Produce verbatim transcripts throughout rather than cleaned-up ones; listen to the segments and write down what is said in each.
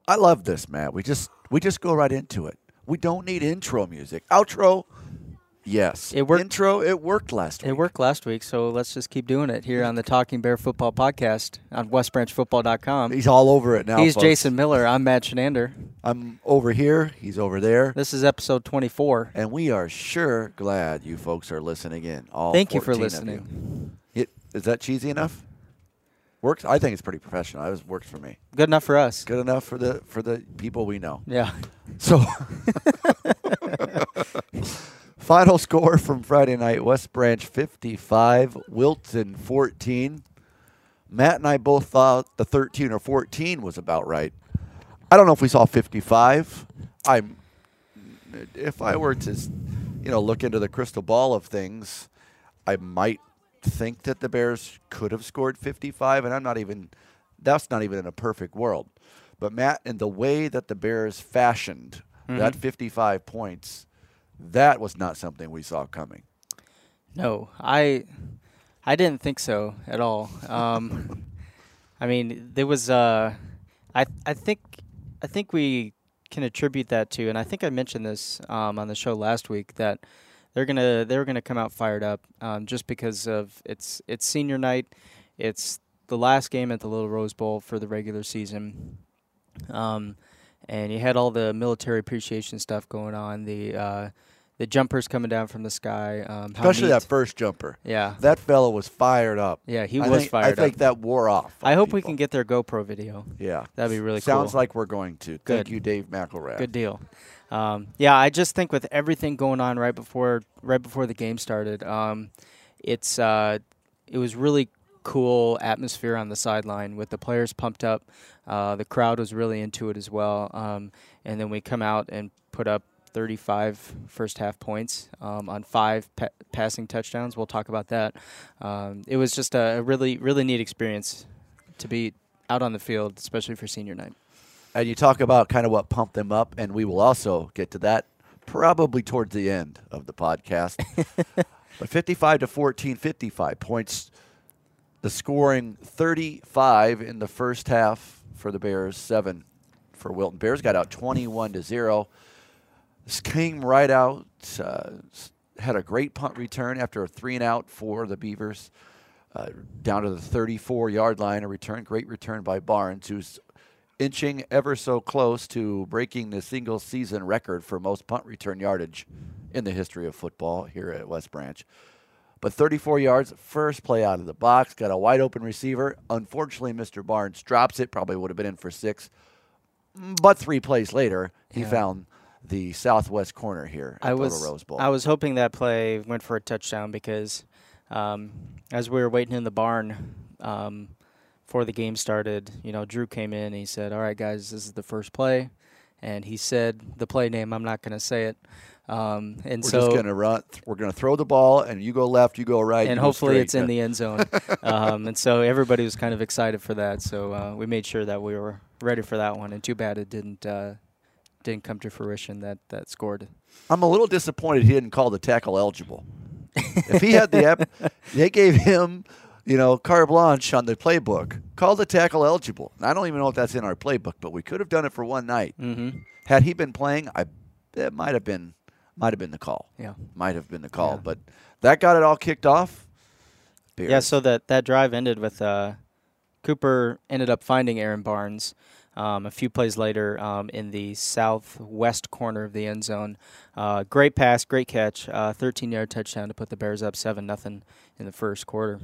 I love this, Matt. We just we just go right into it. We don't need intro music. Outro, yes. It worked. Intro, it worked last week. It worked last week, so let's just keep doing it here on the Talking Bear Football Podcast on west branch football dot com. He's all over it now, He's folks. Jason Miller. I'm Matt Shenander. I'm over here. He's over there. This is episode twenty-four. And we are sure glad you folks are listening in. All Thank you for fourteen of listening. you. It, is that cheesy enough? Works. I think it's pretty professional. It works for me. Good enough for us. Good enough for the for the people we know. Yeah. So, final score from Friday night: West Branch fifty-five, Wilton fourteen. Matt and I both thought the thirteen or fourteen was about right. I don't know if we saw fifty-five. I'm. If I were to, you know, look into the crystal ball of things, I might think that the Bears could have scored fifty-five, and I'm not even. That's not even in a perfect world. But Matt, in the way that the Bears fashioned mm-hmm. that fifty-five points, that was not something we saw coming. No, I, I didn't think so at all. Um, I mean, there was. Uh, I I think I think we can attribute that to, and I think I mentioned this um, on the show last week, that they're gonna they were gonna come out fired up um, just because of it's it's senior night, it's the last game at the Little Rose Bowl for the regular season, um, and you had all the military appreciation stuff going on, the uh, the jumpers coming down from the sky, um, how especially neat. that first jumper. Yeah, that fellow was fired up. Yeah, he I was think, fired I up. I think that wore off. I hope people. we can get their GoPro video. Yeah, that'd be really Sounds cool. like we're going to. Good. Thank you, Dave McElrath. Good deal. Um, yeah, I just think with everything going on right before right before the game started, um, it's uh, it was really cool atmosphere on the sideline with the players pumped up. Uh, the crowd was really into it as well. Um, and then we come out and put up thirty-five first half points um, on five pa- passing touchdowns. We'll talk about that. Um, it was just a really really neat experience to be out on the field, especially for senior night. And you talk about kind of what pumped them up, and we will also get to that probably towards the end of the podcast. But fifty-five to fourteen, fifty-five points. The scoring thirty-five in the first half for the Bears, seven for Wilton. Bears got out twenty-one to zero. This came right out, uh, had a great punt return after a three and out for the Beavers. Uh, down to the thirty-four-yard line, a return, great return by Barnes, who's inching ever so close to breaking the single-season record for most punt return yardage in the history of football here at West Branch. But thirty-four yards, first play out of the box, got a wide-open receiver. Unfortunately, Mister Barnes drops it, probably would have been in for six. But three plays later, he yeah. found the southwest corner here at I the was, Little Rose Bowl. I was hoping that play went for a touchdown because um, as we were waiting in the barn um, before the game started, you know, Drew came in and he said, all right, guys, this is the first play. And he said the play name, I'm not going to say it. Um, and we're so just going to run. We're going to throw the ball, and you go left, you go right, and you hopefully go it's in the end zone. um, and so everybody was kind of excited for that. So uh, we made sure that we were ready for that one. And too bad it didn't uh, didn't come to fruition. That that scored. I'm a little disappointed he didn't call the tackle eligible. If he had the app, they gave him, you know, carte blanche on the playbook. Call the tackle eligible. And I don't even know if that's in our playbook, but we could have done it for one night. Mm-hmm. Had he been playing, I it might have been. Might have been the call. Yeah. Might have been the call. Yeah. But that got it all kicked off. Bears. Yeah, so that, that drive ended with uh, Cooper ended up finding Aaron Barnes um, a few plays later um, in the southwest corner of the end zone. Uh, great pass, great catch, uh, thirteen-yard touchdown to put the Bears up seven nothing in the first quarter.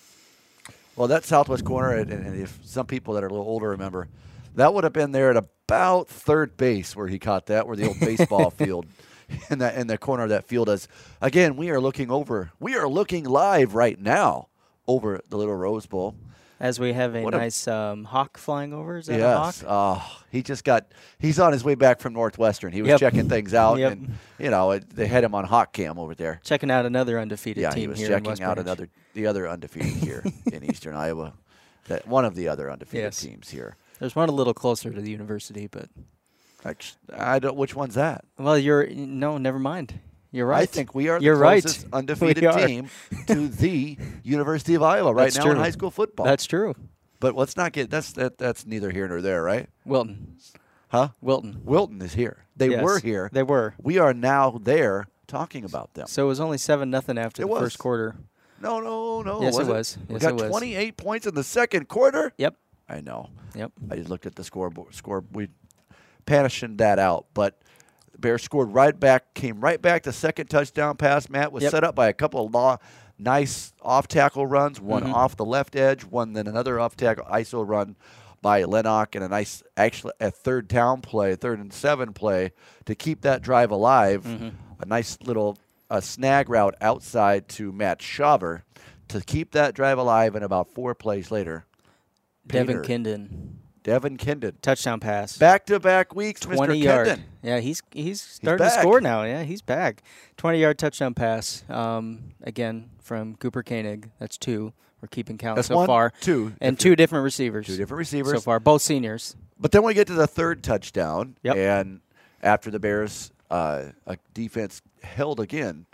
Well, that southwest corner, and, and if some people that are a little older remember, that would have been there at about third base where he caught that, where the old baseball field in that in the corner of that field is. Again, we are looking over. We are looking live right now over the Little Rose Bowl. As we have a What nice a, um, hawk flying over. Is that yes. a hawk? Oh, he just got – he's on his way back from Northwestern. He was Yep. checking things out, Yep. and, you know, it, they had him on Hawk Cam over there. Checking out another undefeated yeah, team he was here in checking West out Branch. another the other undefeated here in Eastern Iowa. That one of the other undefeated Yes. teams here. There's one a little closer to the university, but Actually, I don't. Which one's that? well, you're no, never mind. You're right. I think we are the You're right. closest undefeated We are. team to the University of Iowa right That's now true. in high school football. That's true. But let's not get that's that. That's neither here nor there, right? Wilton. Huh? Wilton. Wilton is here. They Yes, were here. They were. We are now there talking about them. So it was only seven nothing after It the was. first quarter. No, no, no. Yes, was it was. We Yes, got it was. twenty-eight points in the second quarter. Yep. I know. Yep. I just looked at the scoreboard. Score. We panishing that out, but the Bears scored right back. Came right back. The second touchdown pass, Matt, was Yep. set up by a couple of law, nice off tackle runs. One Mhm. off the left edge. One then another off tackle I S O run by Lennox, and a nice, actually, a third down play, third and seven play to keep that drive alive. Mhm. A nice little a snag route outside to Matt Shaver to keep that drive alive, and about four plays later, Devin Peter- Kindon. Devin Kindon. Touchdown pass. Back-to-back weeks, twenty Mister yard. Kindon. Yeah, he's he's starting to back. score now. Yeah, he's back. twenty yard touchdown pass. Um, again from Cooper Koenig. That's two. We're keeping count That's so one, far. two. And if two you're- different receivers. Two different receivers. so far, both seniors. But then we get to the third touchdown, Yep. and after the Bears' uh, a defense held again,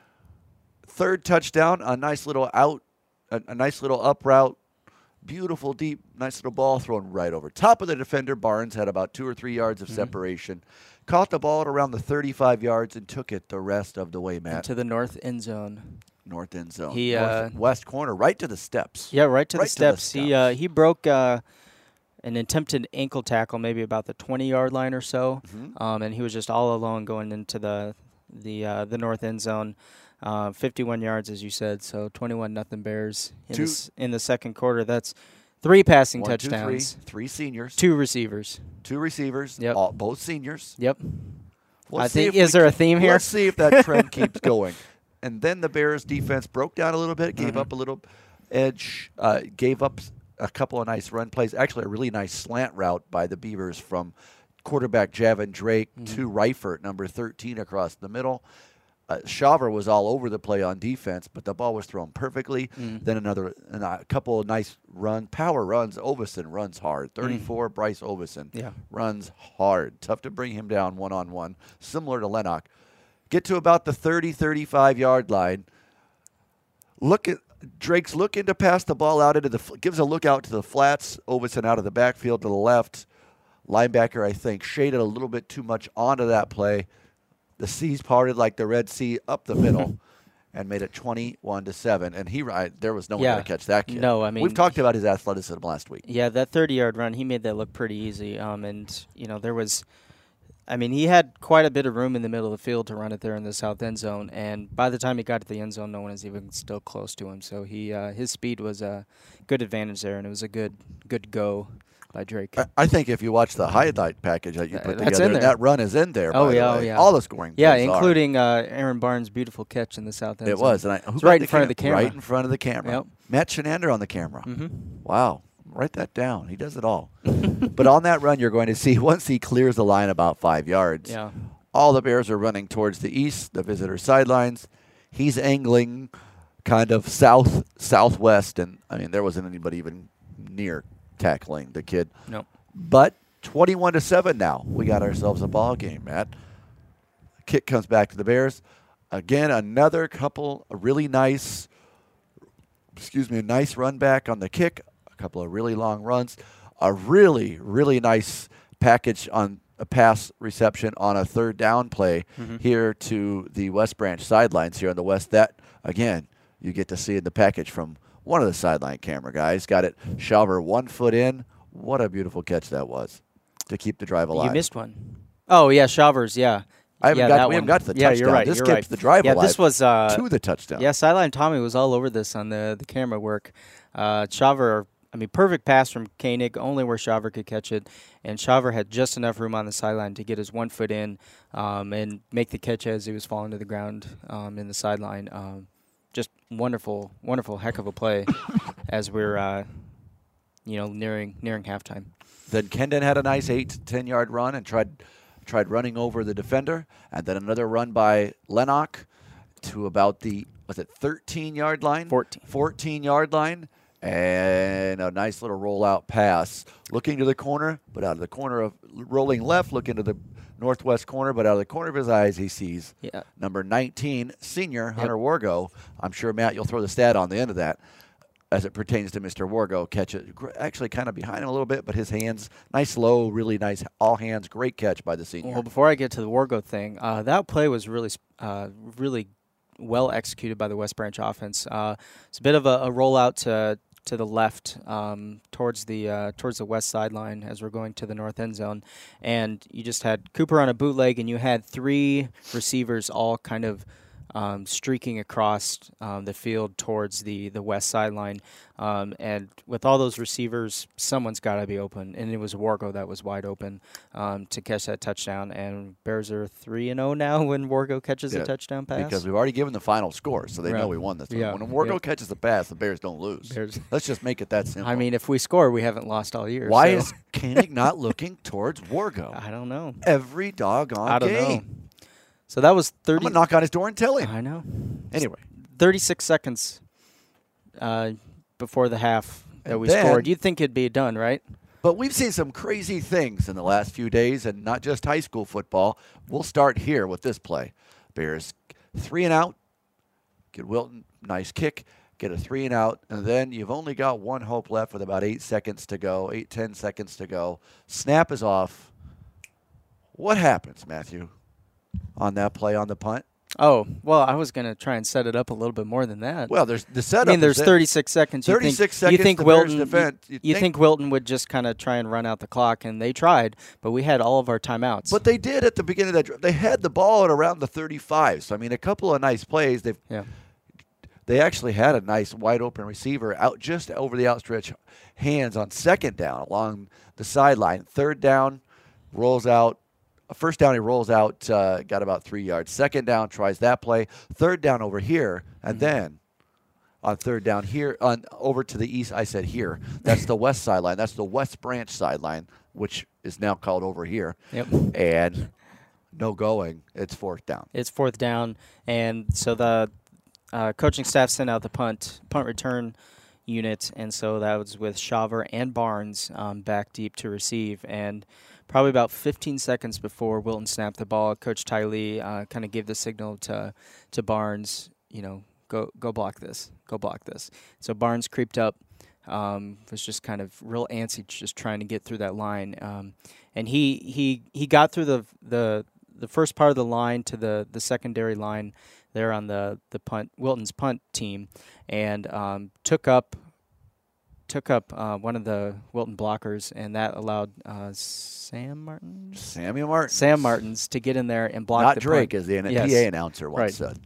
third touchdown, a nice little out, a, a nice little up route, beautiful deep, nice little ball thrown right over top of the defender. Barnes had about two or three yards of Mhm. separation, caught the ball at around the thirty-five yards and took it the rest of the way, Matt. Into the north end zone. North end zone, He, uh, northwest corner, right to the steps. Yeah, right to Right the to the steps. He uh, he broke uh, an attempted ankle tackle, maybe about the twenty yard line or so, Mhm. um, and he was just all alone going into the the uh, the north end zone. Uh, fifty-one yards, as you said, so twenty-one nothing Bears in, Two- the, s- in the second quarter. That's three passing One, two, three, touchdowns, three seniors, two receivers. two receivers, Yep. all, both seniors. Yep. We'll I see think if is we there a keep- theme here? Let's see if that trend keeps going. And then the Bears defense broke down a little bit, gave Mhm. up a little edge, uh, gave up s- a couple of nice run plays. Actually, a really nice slant route by the Beavers from quarterback Javin Drake Mhm. to Reifert, number thirteen, across the middle. Uh, Shaver was all over the play on defense, but the ball was thrown perfectly. Mm. Then another, and a couple of nice run, power runs. Ovison runs hard. thirty-four, Bryce Ovison Yeah. runs hard. Tough to bring him down one-on-one, similar to Lennox. Get to about the thirty, thirty-five yard line. Look at Drake's looking to pass the ball out into the f- gives a look out to the flats. Ovison out of the backfield to the left. Linebacker, I think, shaded a little bit too much onto that play. The seas parted like the Red Sea up the middle, and made it twenty-one to seven. And he, I, there was no one Yeah. going to catch that kid. No, I mean- we've talked about his athleticism last week. Yeah, that thirty yard run, he made that look pretty easy. Um, and you know there was, I mean, he had quite a bit of room in the middle of the field to run it there in the south end zone. And by the time he got to the end zone, no one is even still close to him. So he, uh, his speed was a good advantage there, and it was a good, good go by Drake. I, I think if you watch the highlight package that you Uh, put that's together, in there. that run is in there. Oh, by the yeah, oh, way. yeah. All the scoring. Yeah, plays are. including uh, Aaron Barnes' beautiful catch in the south end It zone. was, and I, who It's got right in front of the camera. Right in front of the camera. Yep. Matt Shenander on the camera. Mm-hmm. Wow, write that down. He does it all. But on that run, you're going to see once he clears the line about five yards. Yeah. All the Bears are running towards the east, the visitor sidelines. He's angling kind of south southwest, and I mean there wasn't anybody even near tackling the kid. No. But twenty-one to seven now. We got ourselves a ball game, Matt. Kick comes back to the Bears. Again, another couple of really nice, excuse me, a nice run back on the kick. A couple of really long runs. A really, really nice package on a pass reception on a third down play Mhm. here to the West Branch sidelines here on the west. That, again, you get to see in the package from one of the sideline camera guys. Got it. Shaver one foot in. What a beautiful catch that was to keep the drive alive. You missed one. Oh yeah, Shavers. Yeah. I haven't yeah, got, that we haven't one. got to the yeah, touchdown. You're right. This you're keeps right. the drive yeah, alive this was uh, to the touchdown. Yeah, sideline Tommy was all over this on the the camera work. Uh, Shaver, I mean, perfect pass from Koenig, only where Shaver could catch it, and Shaver had just enough room on the sideline to get his one foot in um, and make the catch as he was falling to the ground um, in the sideline. Um, just wonderful, wonderful, heck of a play as we're uh, you know nearing nearing halftime. Then Kendon had a nice eight to ten yard run and tried tried running over the defender, and then another run by Lennox to about the was it thirteen yard line, fourteen. fourteen yard line, and a nice little rollout pass, looking to the corner, but out of the corner of rolling left, looking to the northwest corner, but out of the corner of his eyes, he sees Yeah. number nineteen, senior Hunter Wargo. I'm sure Matt, you'll throw the stat on the end of that. as it pertains to Mister Wargo. Catch it actually kind of behind him a little bit, but his hands, nice low, really nice, all hands, great catch by the senior. Well, before I get to the Wargo thing, uh, that play was really, uh, really well executed by the West Branch offense. Uh, it's a bit of a, a rollout to to the left um, towards the uh, towards the west sideline as we're going to the north end zone, and you just had Cooper on a bootleg, and you had three receivers all kind of Um, streaking across um, the field towards the, the west sideline. Um, and with all those receivers, someone's got to be open. And it was Wargo that was wide open um, to catch that touchdown. And Bears are three and oh now when Wargo catches Yeah, a touchdown pass. Because we've already given the final score, so they Right. know we won this one. Yeah, When Wargo yeah. catches the pass, the Bears don't lose. Bears. Let's just make it that simple. I mean, if we score, we haven't lost all year. Why so. is Koenig not looking towards Wargo? I don't know. Every doggone I don't game. know. So that was I'm thirty. going to knock on his door and tell him. I know. Anyway. thirty-six seconds uh, before the half that And we then- scored. You'd think it'd be done, right? But we've seen some crazy things in the last few days, and not just high school football. We'll start here with this play. Bears three and out. Get Wilton, nice kick. Get a three and out, and then you've only got one hope left with about eight seconds to go, eight, ten seconds to go. Snap is off. What happens, Matthew, on that play on the punt? Oh, well, I was going to try and set it up a little bit more than that. Well, there's the setup. I mean, there's is it. thirty-six seconds. You thirty-six think, seconds You think the Bears Wilton? defend. You, You'd you think- think Wilton would just kind of try and run out the clock, and they tried, but we had all of our timeouts. But they did at the beginning of that drive. They had the ball at around the thirty-five. So, I mean, a couple of nice plays. They've yeah, They actually had a nice wide open receiver out just over the outstretched hands on second down along the sideline. Third down, rolls out. First down, he rolls out, uh, got about three yards. Second down, tries that play. Third down over here, and Mm-hmm. then on third down here, on over to the east. I said here. That's the west sideline. That's the West Branch sideline, which is now called over here. yep. And no going. It's fourth down. It's fourth down, and so the uh, coaching staff sent out the punt punt return unit, and so that was with Shaver and Barnes um, back deep to receive, and probably about fifteen seconds before Wilton snapped the ball, Coach Ty Lee uh, kind of gave the signal to to Barnes, you know, go go block this, go block this. So Barnes creeped up, um, was just kind of real antsy, just trying to get through that line, um, and he he he got through the the the first part of the line to the the secondary line there on the the punt Wilton's punt team, and um, took up. took up uh, one of the Wilton blockers, and that allowed uh, Sam Martin? Samuel Martin. Sam Martins to get in there and block Not the Drake, punt. as the N- Yes. P A announcer once Right. said.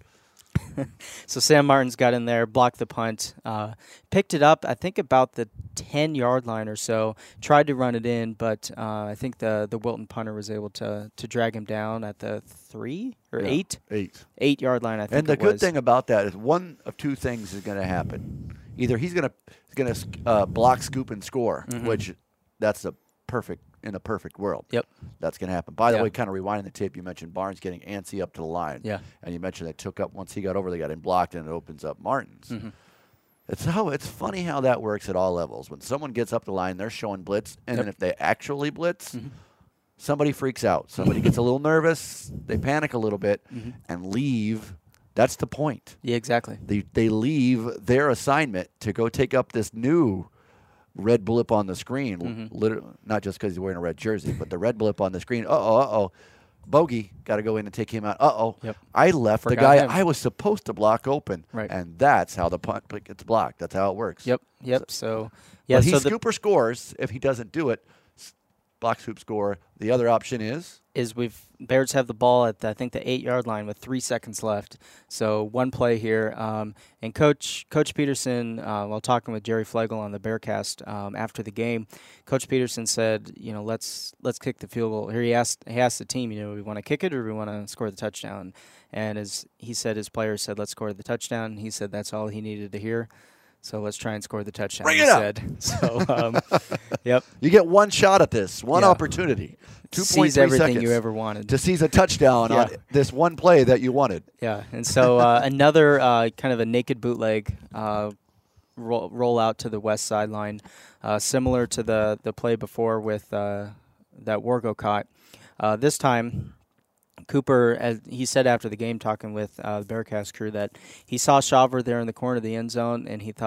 So Sam Martins got in there, blocked the punt, uh, picked it up, I think about the ten-yard line or so, tried to run it in, but uh, I think the, the Wilton punter was able to, to drag him down at the three or Yeah, eight? Eight. Eight-yard line, I think And the it good was. thing about that is one of two things is going to happen. Either he's going to he's going to uh, block, scoop, and score, Mhm. which that's a perfect in a perfect world. Yep. That's going to happen. By the Yeah. way, kind of rewinding the tape, you mentioned Barnes getting antsy up to the line. Yeah. And you mentioned they took up once he got over, they got him blocked, and it opens up Martins. Mhm. It's how it's funny how that works at all levels. When someone gets up the line, they're showing blitz, and Yep. then if they actually blitz, Mhm. somebody freaks out. Somebody gets a little nervous, they panic a little bit, Mhm. and leave. That's the point. Yeah, exactly. They they leave their assignment to go take up this new red blip on the screen. Mhm. Liter- not just because he's wearing a red jersey, but the red blip on the screen. Uh oh, uh oh. Bogey got to go in and take him out. Uh oh. Yep. I left the Forgot guy him. I was supposed to block open. Right. And that's how the punt gets blocked. That's how it works. Yep, yep. So, yeah, But he so the, scooper scores. If he doesn't do it, s- block, scoop, score. The other option is is we've Bears have the ball at the, I think the eight yard line with three seconds left. So one play here, um, and Coach Coach Peterson, uh, while talking with Jerry Flegel on the Bearcast um, after the game, Coach Peterson said, you know, let's let's kick the field goal. Here he asked he asked the team, you know, we want to kick it or we want to score the touchdown. And as he said, his players said, let's score the touchdown. He said that's all he needed to hear. So let's try and score the touchdown. Bring he it up. said. So, um, yep. you get one shot at this, one Yeah. opportunity, two point Seize three everything seconds you ever wanted. to seize a touchdown on Yeah. this one play that you wanted. Yeah, and so uh, another uh, kind of a naked bootleg uh, roll, roll out to the west sideline, uh, similar to the, the play before with uh, that Wargo caught. Uh, this time, Cooper, as he said after the game, talking with uh, the Bearcast crew, that he saw Shaver there in the corner of the end zone, and he thought,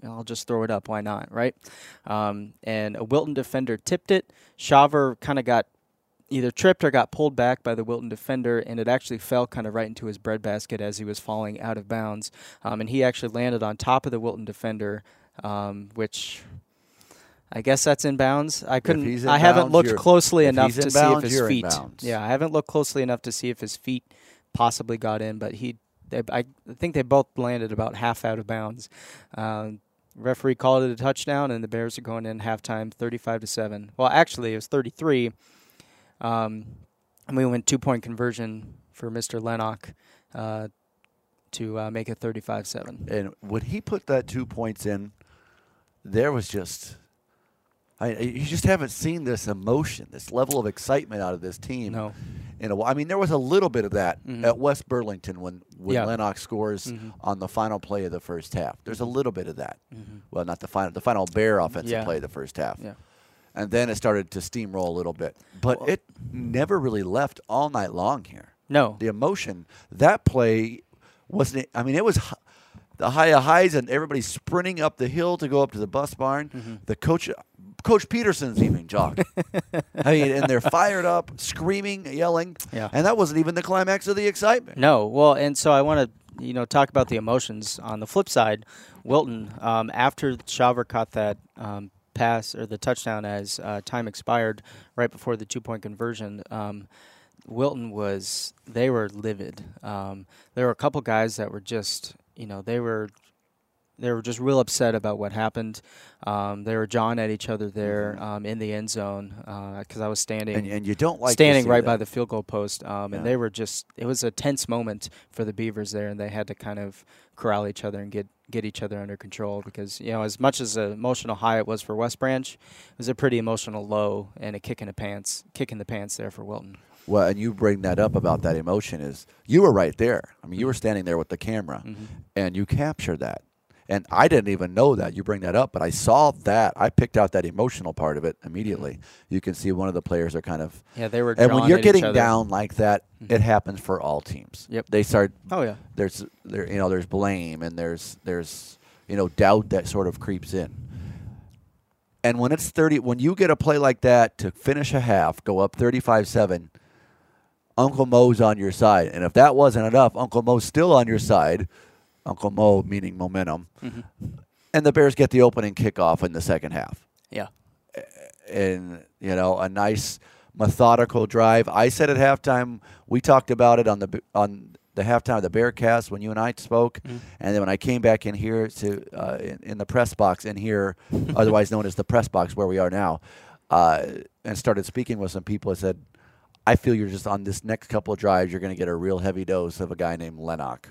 I'll just throw it up. Why not, right? Um, and a Wilton defender tipped it. Shaver kind of got either tripped or got pulled back by the Wilton defender, and it actually fell kind of right into his breadbasket as he was falling out of bounds. Um, and he actually landed on top of the Wilton defender, um, which I guess that's in bounds. I couldn't. in I haven't bounds, looked you're- closely if enough he's in to see bounds, if his you're in feet. bounds. Yeah, I haven't looked closely enough to see if his feet possibly got in, but he. They, I think they both landed about half out of bounds. Um, referee called it a touchdown, and the Bears are going in halftime, thirty-five to seven. Well, actually, it was thirty-three. Um, and we went two-point conversion for Mister Lennox uh, to uh, make it thirty-five seven. And when he put that two points in, there was just, I you just haven't seen this emotion, this level of excitement out of this team. No. In a while. I mean, there was a little bit of that Mhm. at West Burlington when, when Yeah. Lennox scores Mhm. on the final play of the first half. There's a little bit of that. Mhm. Well, not the final, the final Bear offensive Yeah. play of the first half. Yeah. And then it started to steamroll a little bit. But Well- it never really left all night long here. No. The emotion, that play wasn't, I mean, it was h- the high of highs and everybody sprinting up the hill to go up to the bus barn. Mhm. The coach, Coach Peterson's even jogged. I mean, and they're fired up, screaming, yelling. Yeah. And that wasn't even the climax of the excitement. No. Well, and so I want to, you know, talk about the emotions. On the flip side, Wilton, um, after Shaver caught that um, pass or the touchdown as uh, time expired right before the two-point conversion, um, Wilton was, they were livid. Um, there were a couple guys that were just, you know, they were they were just real upset about what happened. Um, they were jawing at each other there um, in the end zone because I was standing And, and you don't like to standing see right that. by the field goal post, um, and Yeah. they were just, it was a tense moment for the Beavers there, and they had to kind of corral each other and get, get each other under control because, you know, as much as an emotional high it was for West Branch, it was a pretty emotional low and a kick in the pants, kick in the pants there for Wilton. Well, and you bring that up about that emotion is you were right there. I mean, you were standing there with the camera, Mhm. and you captured that. And I didn't even know that. You bring that up, but I saw that. I picked out that emotional part of it immediately. You can see one of the players are kind of. Yeah, they were And when jawing you're at each getting other. down like that, it happens for all teams. Yep. They start. Oh, yeah. There's there you know there's blame and there's there's you know doubt that sort of creeps in. And when it's thirty, when you get a play like that to finish a half, go up thirty-five seven, Uncle Mo's on your side. And if that wasn't enough, Uncle Mo's still on your side. Uncle Mo meaning momentum. Mm-hmm. And the Bears get the opening kickoff in the second half. Yeah. And, you know, a nice methodical drive. I said at halftime, we talked about it on the on the halftime of the Bearcast when you and I spoke. Mm-hmm. And then when I came back in here to uh, in, in the press box in here, otherwise known as the press box where we are now, uh, and started speaking with some people, I said, I feel you're just on this next couple of drives, you're going to get a real heavy dose of a guy named Lennox.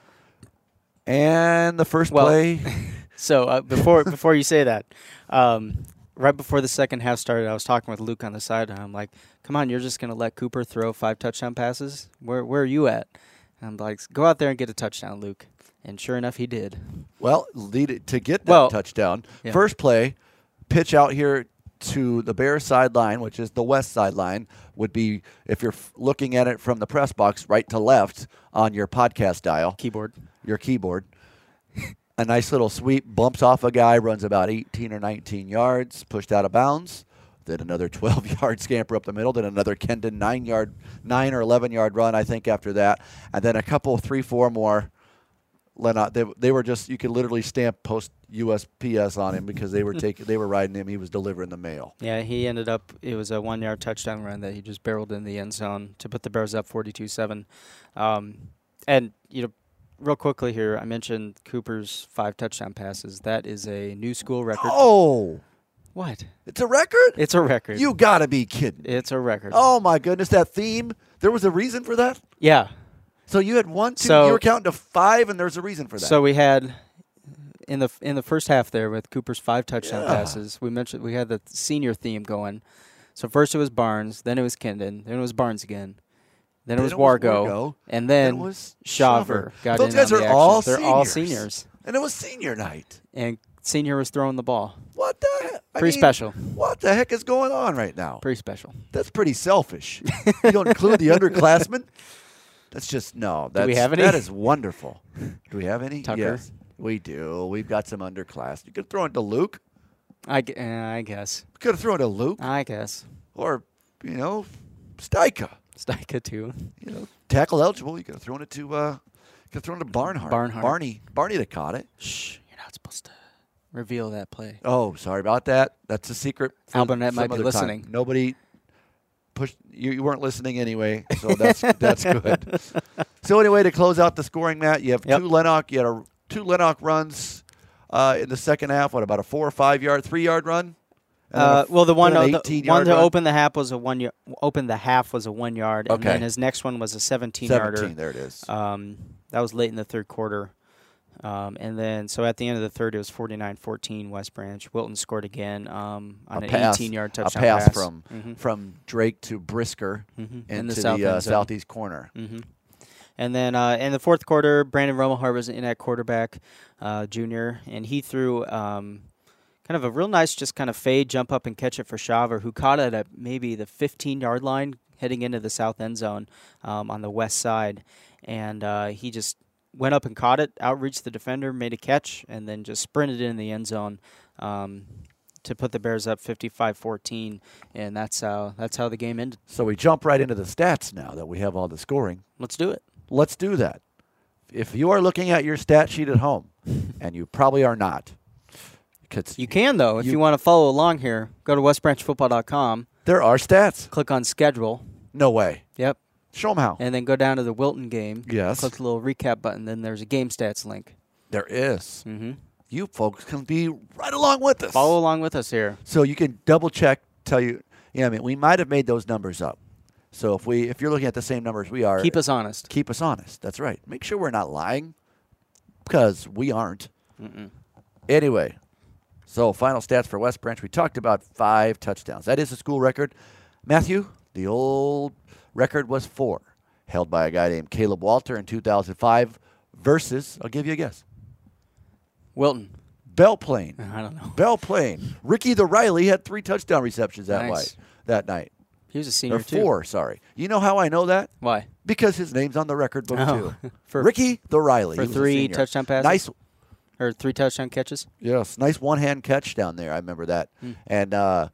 And the first Well, play. So uh, before before you say that, um, right before the second half started, I was talking with Luke on the side, and I'm like, "Come on, you're just gonna let Cooper throw five touchdown passes? Where where are you at?" And I'm like, "Go out there and get a touchdown, Luke." And sure enough, he did. Well, lead it to get that Well, touchdown. yeah. First play, pitch out here to the Bears sideline, which is the west sideline, would be, if you're f- looking at it from the press box, right to left on your podcast dial, Keyboard. your keyboard. A nice little sweep, bumps off a guy, runs about eighteen or nineteen yards, pushed out of bounds. Then another twelve-yard scamper up the middle. Then another Kendon nine-yard, nine or eleven-yard run, I think, after that. And then a couple, three, four more. Lennox, they, they were just, you could literally stamp post U S P S on him because they were taking, they were riding him. He was delivering the mail. Yeah, he ended up, it was a one-yard touchdown run that he just barreled in the end zone to put the Bears up forty-two seven. Um, and, you know, real quickly here, I mentioned Cooper's five touchdown passes. That is a new school record. Oh, What? it's a record? It's a record. You got to be kidding. It's a record. Oh, my goodness, that theme. There was a reason for that? Yeah. So you had one, two, So- you were counting to five, and there's a reason for that. So we had in the in the first half there with Cooper's five touchdown Yeah. passes. We mentioned we had the senior theme going. So first it was Barnes, then it was Kendon, then it was Barnes again, then, Then it was it was Wargo, Wargo, and then it was Shaver got Those in guys on are the action. all They're seniors. all seniors, And it was senior night. and senior was throwing the ball. What the heck? I Pretty mean, special. What the heck is going on right now? Pretty special. That's pretty selfish. You don't include the underclassmen? That's just, no. That's, we have any? That is wonderful. Do we have any? Tucker. Yes. We do. We've got some underclass. You could throw it to Luke. I, gu- uh, I guess. You could have thrown it to Luke. I guess. Or, you know, Stika. Stika, too. You know, tackle eligible. You could have thrown it to, uh, you could have thrown it to Barnhart. Barnhart. Barney. Barney that caught it. Shh. You're not supposed to reveal that play. Oh, sorry about that. That's a secret. for Albert some might be other listening. time. Nobody pushed. You, you weren't listening anyway, so that's that's good. So anyway, to close out the scoring, Matt, you have Yep. two Lennox. You had a, two Lennox runs uh, in the second half. What about a four or five yard, three yard run? And then a Uh, f- well, the one, then an uh, the eighteen one yard to run? open the half was a one. y- Open the half was a one yard, and Okay. then his next one was a seventeen seventeen. yarder. There it is. Um, that was late in the third quarter. Um, and then, so at the end of the third, it was forty-nine fourteen West Branch. Wilton scored again um, on a an pass, eighteen-yard a touchdown pass, pass. from Mhm. from Drake to Brisker Mhm. into In the the, south uh, end zone. southeast corner. hmm And then uh, in the fourth quarter, Brandon Romelhart was in at quarterback, uh, junior, and he threw um, kind of a real nice, just kind of fade, jump up and catch it for Shaver, who caught it at maybe the fifteen-yard line heading into the south end zone um, on the west side. And uh, he just went up and caught it, outreached the defender, made a catch, and then just sprinted in the end zone um, to put the Bears up fifty-five fourteen. And that's how, that's how the game ended. So we jump right into the stats now that we have all the scoring. Let's do it. Let's do that. If you are looking at your stat sheet at home, and you probably are not, because You can, though, if You- you, want to follow along here. Go to west branch football dot com, there are stats. click on schedule. No way. Yep. Show them how. And then go down to the Wilton game. Yes. Click the little recap button. Then there's a game stats link. There is. Mm-hmm. You folks can be right along with us. Follow along with us here. So you can double check, tell you, yeah, I mean, we might have made those numbers up. So if we, if you're looking at the same numbers we are, Keep us honest. keep us honest. That's right. Make sure we're not lying, because we aren't. Mm-mm. Anyway, so final stats for West Branch. We talked about five touchdowns. That is a school record. Matthew, the old record was four, held by a guy named Caleb Walter in two thousand five versus, I'll give you a guess, Wilton. Belle Plaine. I don't know. Belle Plaine. Ricky the Riley had three touchdown receptions that Nice. night. That night. He was a senior, Or too. four, sorry. You know how I know that? Why? Because his name's on the record book, Oh. too. For- Ricky the Riley. For He was a three senior. touchdown passes? Nice, Or three touchdown catches? yes, nice one-hand catch down there. I remember that. Hmm. And uh,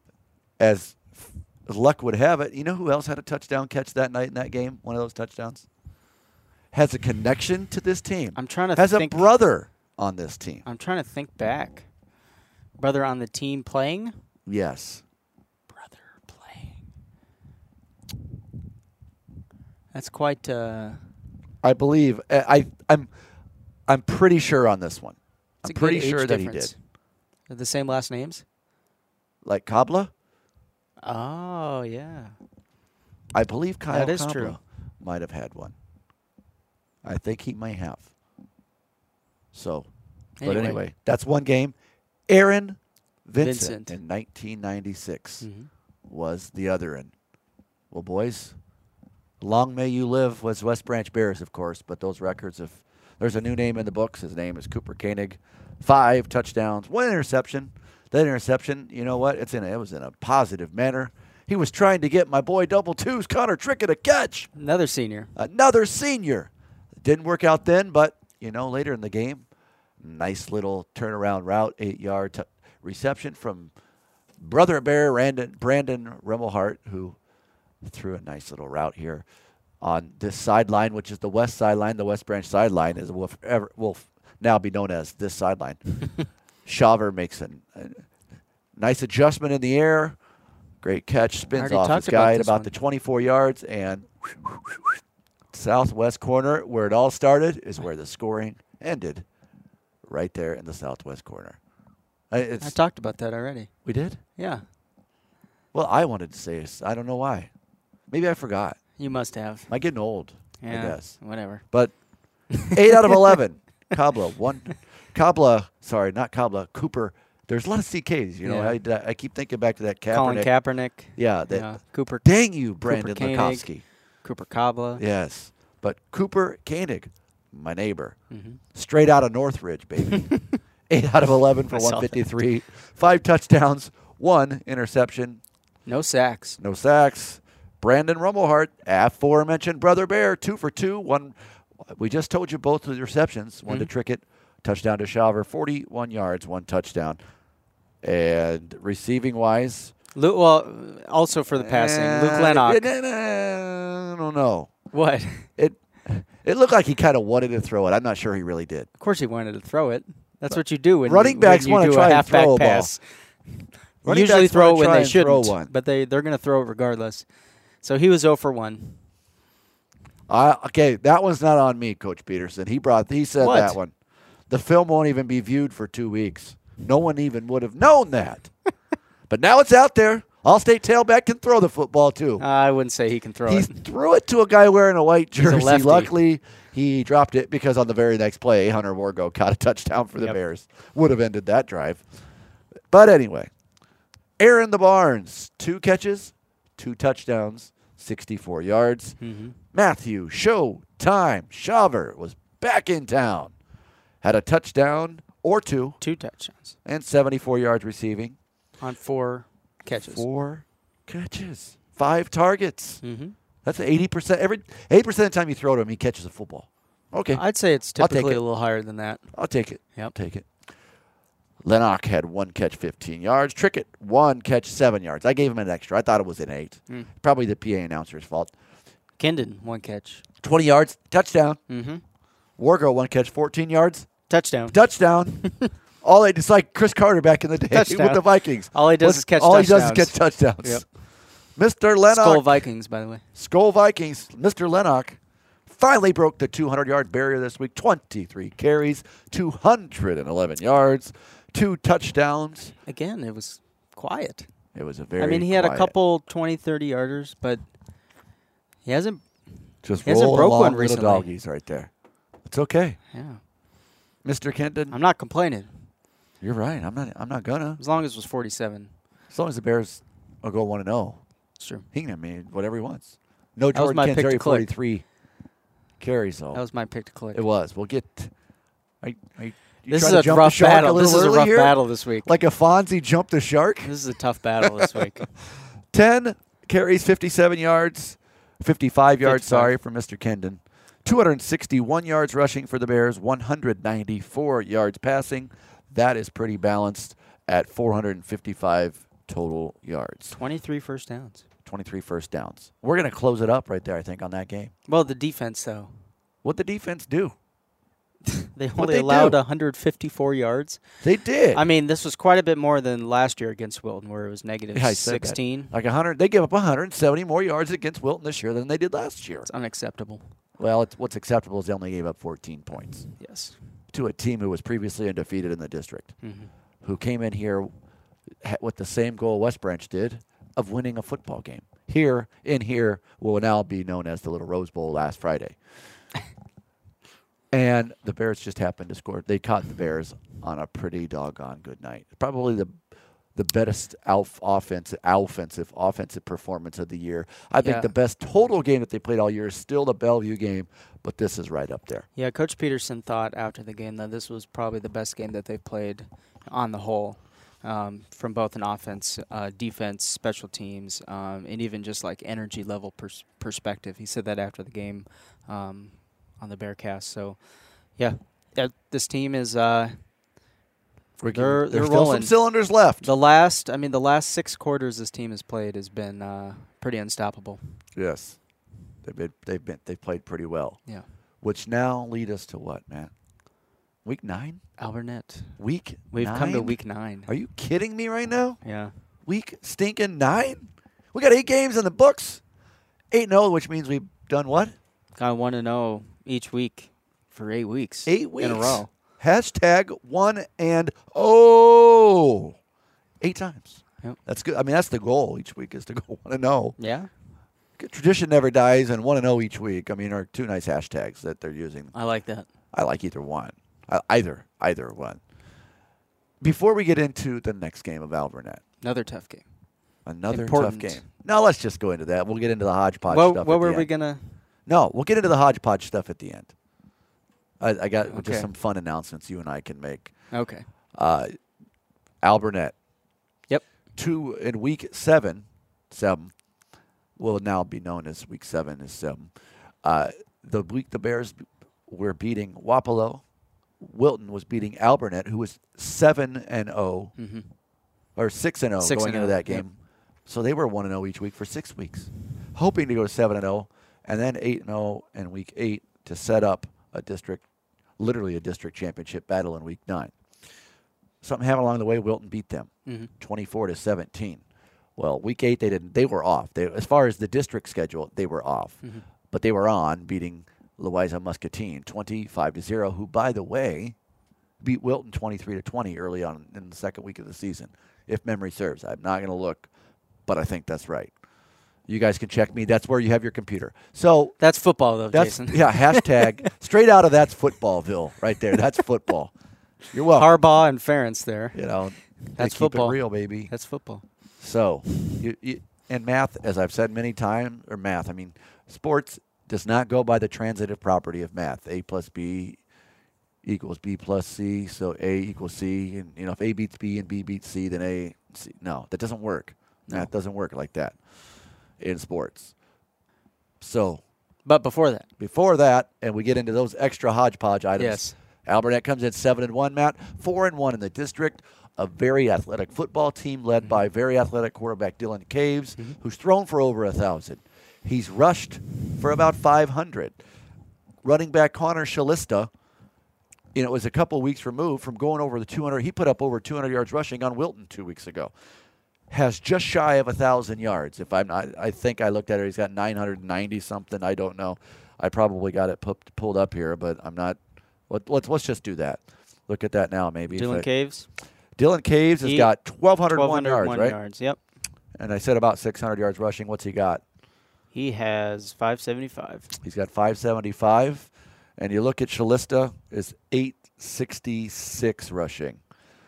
as, as luck would have it, you know who else had a touchdown catch that night in that game? One of those touchdowns? Has a connection to this team. I'm trying to Has think. a brother on this team. I'm trying to think back. Brother on the team playing? Yes. Brother playing. That's quite. Uh, I believe I, I I'm I'm pretty sure on this one. it's I'm a good pretty age sure that he difference. did. Are the same last names? Like Kabla? Oh, yeah. I believe Kyle That is Kabla true. might have had one. I think he may have. So, but Anyway. anyway, that's one game. Aaron Vincent, Vincent. in nineteen ninety-six Mhm. was the other end. Well, boys, long may you live was West Branch Bears, of course, but those records of there's a new name in the books. His name is Cooper Koenig. Five touchdowns, one interception. That interception, you know what? It's in a, it was in a positive manner. He was trying to get my boy double twos, Connor Trickett, a catch. Another senior. Another senior. Didn't work out then, but, you know, later in the game, nice little turnaround route, eight-yard t- reception from Brother Bear, Brandon, Brandon Remmelhart, who threw a nice little route here on this sideline, which is the west sideline. The West Branch sideline is will, ever, will now be known as this sideline. Shaver makes a, a nice adjustment in the air. Great catch. Spins Already off talked his guy about at this about one. the twenty-four yards. And southwest corner, where it all started, is where the scoring ended. Right there in the southwest corner. I- It's, I talked about that already. we did? Yeah, Well, I wanted to say it. I don't know why. Maybe I forgot. you must have. Am I getting old? Yeah, I guess. whatever. But eight out of eleven. Kabla one. Kabla. Sorry, not Kabla. Cooper. There's a lot of C Ks. You know, Yeah. I, I keep thinking back to that Kaepernick. Colin Kaepernick. Yeah. That. Yeah. Cooper. Dang you, Brandon Koenig. Lukowski. Cooper Kabla. Yes, but Cooper Koenig, my neighbor, Mm-hmm. straight out of Northridge, baby. eight out of eleven for I saw one fifty-three, five touchdowns, one interception, No sacks. no sacks. Brandon Rummelhart, aforementioned Brother Bear, two for two. One, we just told you both of the receptions. One to Mhm. Trickett, Touchdown to Shaver, forty-one yards, one touchdown. And receiving-wise, Luke, well, also for the passing, Luke uh, Lennox. I don't know. What? It it looked like he kind of wanted to throw it. I'm not sure he really did. Of course, he wanted to throw it. That's what you do when Running you, backs when you wanna do try a and halfback throw a ball. pass. Running Usually backs throw wanna it when try they and throw shouldn't, one. but they they're going to throw it regardless. So he was zero for one. Uh, okay, that one's not on me, Coach Peterson. He brought he said What? that one. The film won't even be viewed for two weeks. No one even would have known that. But now it's out there. All-State tailback can throw the football too. Uh, I wouldn't say he can throw He it. threw it to a guy wearing a white He's a jersey. lefty. Luckily, he dropped it because on the very next play, Hunter Wargo caught a touchdown for the Yep. Bears. Would have ended that drive. But anyway, Aaron the Barnes, two catches, two touchdowns, sixty-four yards. Mm-hmm. Matthew Showtime Shaver was back in town. Had a touchdown or two Two touchdowns and seventy-four yards receiving. on four catches. Four catches, five targets. Mm-hmm. That's eighty percent. Every eighty percent of the time you throw to him, he catches a football. Okay, I'd say it's I'll take typically it. a little higher than that. I'll take it. Yep. Take it. Lennox had one catch, fifteen yards. Trickett, one catch, seven yards. I gave him an extra. I thought it was an eight. Mm. Probably the P A announcer's fault. Kendon, one catch. twenty yards, touchdown. Mm-hmm. Wargo, one catch, fourteen yards, Touchdown. touchdown. All they just like Chris Carter back in the day Touchdown. with the Vikings. All he does What's- is catch all touchdowns. he does is catch touchdowns. Yep. Mister Lennox, Skull Vikings, by the way. Skull Vikings, Mister Lennox finally broke the two hundred yard barrier this week. twenty-three carries, two hundred eleven yards, two touchdowns. Again, it was quiet. It was a very I mean, he had a quiet- couple twenty, thirty yarders, but he hasn't. just he hasn't roll broke along one little recently. doggies right there. It's okay. Yeah, Mister Kenton, I'm not complaining you're right. I'm not I'm not gonna. as long as it was forty-seven. As long as the Bears will go one and oh. It's true. He can have made whatever he wants. No That was Jordan my pick to Canterbury click. forty-three carries though. That was my pick to click. It was. We'll get. Are, are you This trying is to a jump the rough shark battle. little This is a early rough here? battle this week. Like a Fonzie jumped the shark. This is a tough battle this week. ten carries, fifty-seven yards, fifty-five yards, fifty-five. sorry, for Mister Kendon. two hundred sixty-one yards rushing for the Bears, one hundred ninety-four yards passing. That is pretty balanced at four hundred fifty-five total yards. twenty-three first downs. twenty-three first downs. We're going to close it up right there, I think, on that game. Well, the defense, though. What'd the defense do? They What'd only they allowed do? one hundred fifty-four yards. They did. I mean, this was quite a bit more than last year against Wilton, where it was negative Yeah, I said that. sixteen. Like one hundred, they give up one hundred seventy more yards against Wilton this year than they did last year. It's unacceptable. Well, it's, what's acceptable is they only gave up fourteen points Yes. to a team who was previously undefeated in the district, Mm-hmm. who came in here ha- with the same goal West Branch did of winning a football game. Here, in here, will now be known as the Little Rose Bowl last Friday. And the Bears just happened to score. They caught the Bears on a pretty doggone good night. Probably the the best alf offensive, offensive, offensive performance of the year. I think Yeah. the best total game that they played all year is still the Bellevue game, but this is right up there. Yeah, Coach Peterson thought after the game that this was probably the best game that they've played on the whole, um, from both an offense, uh, defense, special teams, um, and even just like energy level pers- perspective. He said that after the game um, on the Bearcast. So, yeah, that, this team is uh, We're They're- getting- they're there's still rolling. some cylinders left. the last. I mean, the last six quarters this team has played has been uh, pretty unstoppable. Yes, they've been, they've been they've played pretty well. Yeah, Which now lead us to what, Matt? Week nine? Alburnett. Week We've come to nine? week nine. Are you kidding me right now? Yeah. Week stinking nine? We got eight games in the books. Eight and oh, which means we've done what? Got one to know each week for eight weeks. Eight weeks in a row. Hashtag one and oh. Eight times. Yep. That's good. I mean, that's the goal each week is to go one and oh. Yeah, Tradition never dies, and one and oh each week. I mean, are two nice hashtags that they're using. I like that. I like either one. I, either, either one. Before we get into the next game of Alburnett, Another tough game. another Important. tough game. Now let's just go into that. We'll get into the hodgepodge What, stuff. what at were the we end. gonna? No, we'll get into the hodgepodge stuff at the end. I, I got Okay. just some fun announcements you and I can make. Okay. Uh, Alburnett. Yep. Two in week seven, seven will now be known as week seven is seven. Uh, the week the Bears were beating Wapello Wilton was beating Albernet, who was seven and zero, Mm-hmm. or six and zero Six going and into oh, that game. So they were one and zero each week for six weeks, hoping to go to seven and zero, and then eight and zero in week eight to set up a district, literally a district championship battle in week nine. Something happened along the way. Wilton beat them, Mm-hmm. twenty-four to seventeen. Well, week eight they didn't. They were off. They, as far as the district schedule, they were off, Mm-hmm. but they were on, beating Louisa Muscatine twenty-five to zero. Who, by the way, beat Wilton twenty-three to twenty early on in the second week of the season, if memory serves. I'm not going to look, but I think that's right. You guys can check me. That's where you have your computer. So That's football, though, that's Jason. yeah. Hashtag straight out of that's footballville right there. That's football. You're welcome. Harbaugh and Ferentz there. You know, That's keep football. it real, baby. That's football. So, you, you, and math, as I've said many times, or math, I mean, sports does not go by the transitive property of math. A plus B equals B plus C, so A equals C. And, you know, if A beats B and B beats C, then A, C. No, that doesn't work. No. Math doesn't work like that in sports. So, But before that, before that, and we get into those extra hodgepodge items. yes. Albernet comes in seven and one, Matt, four and one in the district. A very athletic football team led Mm-hmm. by very athletic quarterback Dylan Caves, Mm-hmm. who's thrown for over a thousand. He's rushed for about five hundred. Running back Connor Shalista, you know, was a couple weeks removed from going over the two hundred. He put up over two hundred yards rushing on Wilton two weeks ago. Has just shy of a thousand yards. If I'm not, I think I looked at it. He's got nine hundred ninety something. I don't know. I probably got it pu- pulled up here, but I'm not. Let, let's let's just do that. Look at that now, maybe. Dylan If I- Caves. Dylan Caves has He- got twelve oh one yards, one right? yards. Yep. And I said about six hundred yards rushing. What's he got? He has five seventy-five. He's got five seventy-five. And you look at Shalista, is eight sixty-six rushing.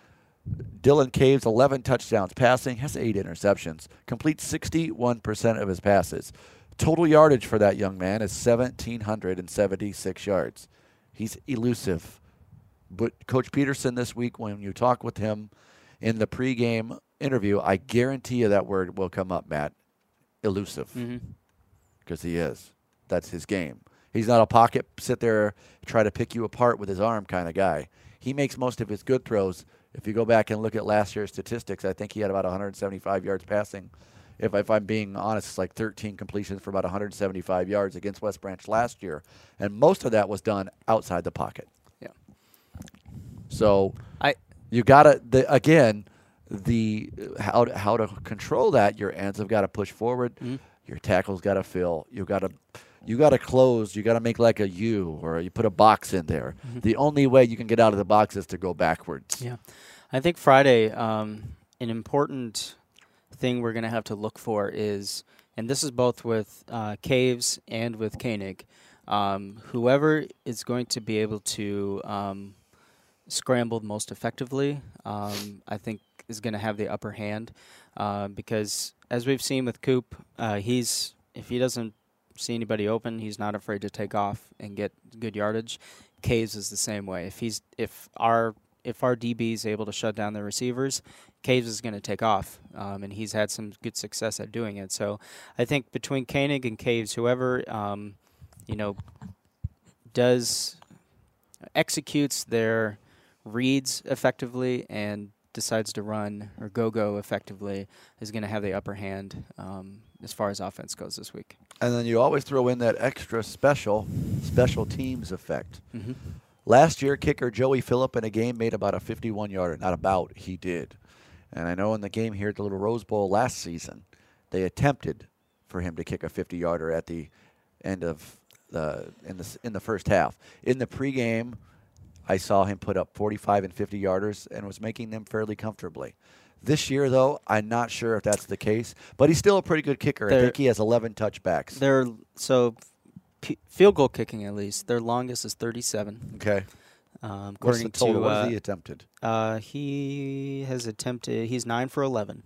Dylan Caves, eleven touchdowns passing, has eight interceptions, completes sixty-one percent of his passes. Total yardage for that young man is one thousand seven hundred seventy-six yards. He's elusive. But Coach Peterson this week, when you talk with him in the pregame interview, I guarantee you that word will come up, Matt. Elusive. Mm-hmm. Because he is. That's his game. He's not a pocket, sit there, try to pick you apart with his arm kind of guy. He makes most of his good throws. If you go back and look at last year's statistics, I think he had about one hundred seventy-five yards passing. If, if I'm being honest, it's like thirteen completions for about one hundred seventy-five yards against West Branch last year. And most of that was done outside the pocket. Yeah. So I you got to, again, the how to, how to control that, your ends have got to push forward. Mm-hmm. Your tackle's got to fill. You got to you got to close. You got to make like a U, or you put a box in there. Mm-hmm. The only way you can get out of the box is to go backwards. Yeah. I think Friday, um, an important thing we're going to have to look for is, and this is both with uh, Caves and with Koenig, um, whoever is going to be able to um, scramble most effectively, um, I think is going to have the upper hand, uh, because as we've seen with Coop, uh, he's if he doesn't see anybody open, he's not afraid to take off and get good yardage. Caves is the same way. If he's if our if our D B is able to shut down the receivers, Caves is going to take off, um, and he's had some good success at doing it. So I think between Koenig and Caves, whoever um, you know does executes their reads effectively and decides to run or go-go effectively is going to have the upper hand um, as far as offense goes this week. And then you always throw in that extra special special teams effect. Mm-hmm. Last year, kicker Joey Phillip in a game made about a fifty-one yarder. Not about, he did. And I know in the game here at the Little Rose Bowl last season, they attempted for him to kick a fifty-yarder at the end of the in the in the first half. In the pregame, I saw him put up forty-five and fifty-yarders and was making them fairly comfortably. This year, though, I'm not sure if that's the case, but he's still a pretty good kicker. They're, I think he has eleven touchbacks. They're so p- field goal kicking at least. Their longest is thirty-seven. Okay. Um, What's according the total? to What uh, has he attempted? uh, he has attempted. He's nine for eleven.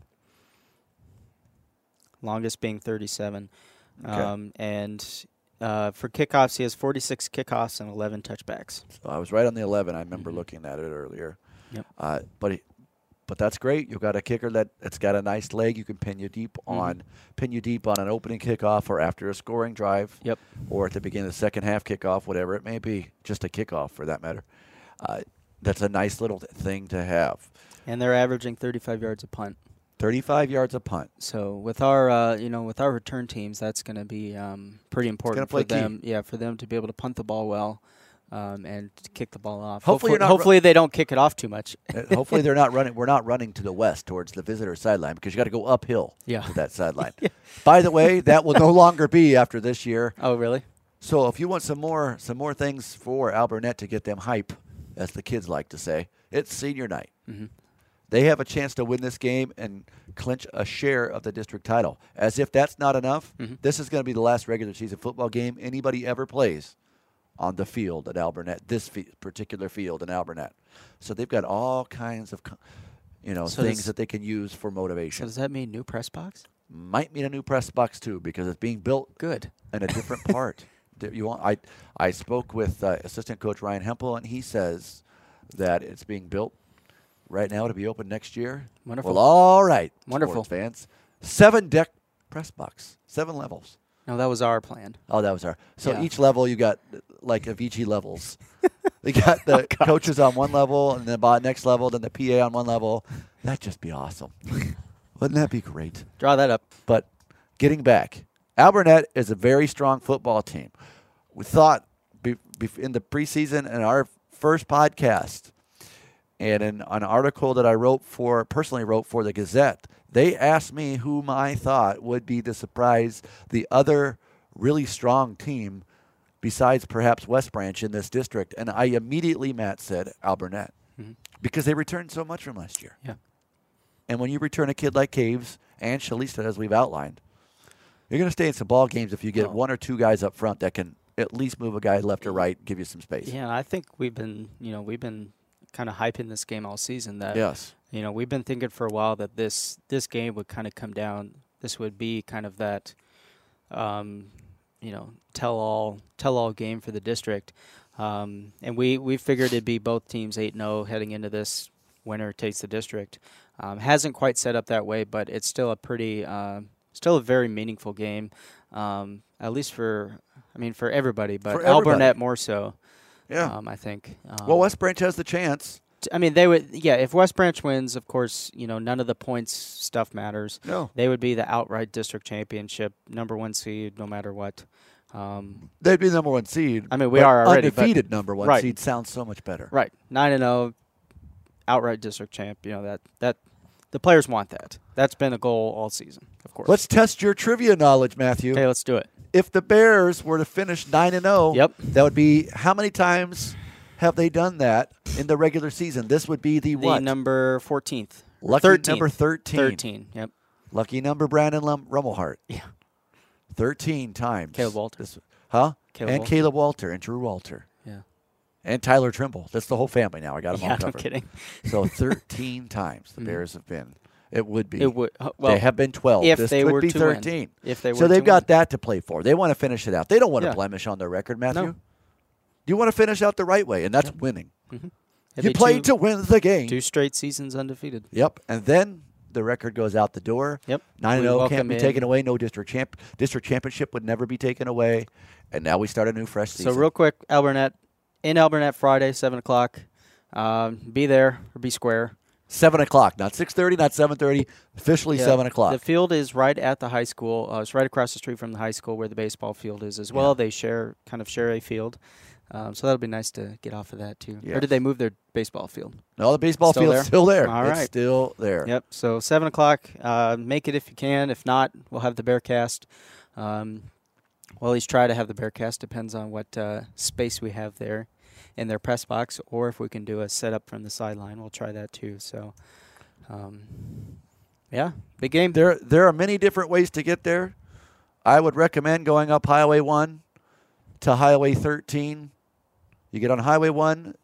Longest being thirty-seven. Okay. Um, and uh, for kickoffs, he has forty-six kickoffs and eleven touchbacks. So I was right on the eleven. I remember Mhm. looking at it earlier. Yep. Uh, but he, but that's great. You've got a kicker that it's got a nice leg. You can pin you deep Mhm. on pin you deep on an opening kickoff or after a scoring drive. Yep. Or at the beginning of the second half kickoff, whatever it may be, just a kickoff for that matter. uh, that's a nice little thing to have. And they're averaging thirty-five yards a punt. thirty-five yards a punt. So with our, uh, you know, with our return teams, that's going to be um, pretty important for them. Key. Yeah, for them to be able to punt the ball well um, and to kick the ball off. Hopefully, hopefully, hopefully they don't kick it off too much. Hopefully they're not running. We're not running to the west towards the visitor sideline because you got to go uphill yeah. to that sideline. yeah. By the way, that will no longer be after this year. Oh, really? So if you want some more, some more things for Alburnett to get them hype, as the kids like to say, it's senior night. Mm-hmm. They have a chance to win this game and clinch a share of the district title. As if that's not enough, mm-hmm. this is going to be the last regular season football game anybody ever plays on the field at Alburnett, this f- particular field in Alburnett. So they've got all kinds of, you know, so things does, that they can use for motivation. So does that mean new press box? Might mean a new press box too, because it's being built good in a different part. You want, I I spoke with uh, assistant coach Ryan Hempel, and he says that it's being built right now to be open next year. Wonderful. Well, all right, wonderful fans. Seven deck press box, seven levels. No, that was our plan. Oh, that was our. So yeah. each level you got like Avicii levels. They got the oh, coaches on one level, and then the next level, then the P A on one level. That'd just be awesome. Wouldn't that be great? Draw that up. But getting back, Alburnett is a very strong football team. We thought be, be in the preseason in our first podcast and in an article that I wrote for, personally wrote for the Gazette, they asked me whom I thought would be the surprise, the other really strong team besides perhaps West Branch in this district. And I immediately, Matt, said Alburnett mm-hmm. because they returned so much from last year. Yeah. And when you return a kid like Caves and Shalista, as we've outlined, you're going to stay in some ball games if you get oh. one or two guys up front that can at least move a guy left or right, give you some space. Yeah, I think we've been, you know, we've been kind of hyping this game all season. That yes, you know, we've been thinking for a while that this this game would kind of come down. This would be kind of that, um, you know, tell all tell all game for the district, um, and we we figured it'd be both teams eight and zero heading into this. Winner takes the district. Um, hasn't quite set up that way, but it's still a pretty, uh, still a very meaningful game, um, at least for. I mean, for everybody, but for everybody. Alburnett more so. Yeah, um, I think. Um, well, West Branch has the chance. T- I mean, they would. Yeah, if West Branch wins, of course, you know, none of the points stuff matters. No, they would be the outright district championship, number one seed, no matter what. Um, They'd be the number one seed. I mean, we are already undefeated number one right. seed. Sounds so much better. Right, nine and zero, outright district champ. You know that that the players want that. That's been a goal all season, of course. Let's test your trivia knowledge, Matthew. Okay, let's do it. If the Bears were to finish nine and zero, yep. that would be how many times have they done that in the regular season? This would be the, the what? number fourteenth. Lucky thirteenth. number thirteen. Thirteen. Yep. Lucky number Brandon Lum- Rummelhart. Yeah. Thirteen times. Caleb Walter. This, huh? Caleb and Walter. Caleb Walter and Drew Walter. Yeah. And Tyler Trimble. That's the whole family now. I got them yeah, all covered. No kidding. So thirteen times the mm. Bears have been. It would be. It would. Uh, well, they have been twelve. If this they could were be to thirteen. Win. If they were so they've to got win. that to play for. They want to finish it out. They don't want yeah. a blemish on their record, Matthew. No. You want to finish out the right way, and that's yep. winning. Mm-hmm. You play to win the game. Two straight seasons undefeated. Yep, and then the record goes out the door. Yep. Nine and zero can't be in. taken away. No district champ. District championship would never be taken away. And now we start a new fresh season. So real quick, Alburnett in Alburnett Friday, seven o'clock. Um, be there or be square. Seven o'clock, not six thirty, not seven thirty. Officially yeah, seven o'clock. The field is right at the high school. Uh, it's right across the street from the high school where the baseball field is as well. Yeah. They share kind of share a field, um, so that'll be nice to get off of that too. Yes. Or did they move their baseball field? No, the baseball still field's there? still there. All it's right, still there. Yep. So seven o'clock. Uh, make it if you can. If not, we'll have the Bearcast. Um, we'll at least try to have the Bearcast. Depends on what uh, space we have there in their press box, or if we can do a setup from the sideline, we'll try that too. So. Um, yeah, big game. There there are many different ways to get there. I would recommend going up Highway one to Highway thirteen. You get on Highway one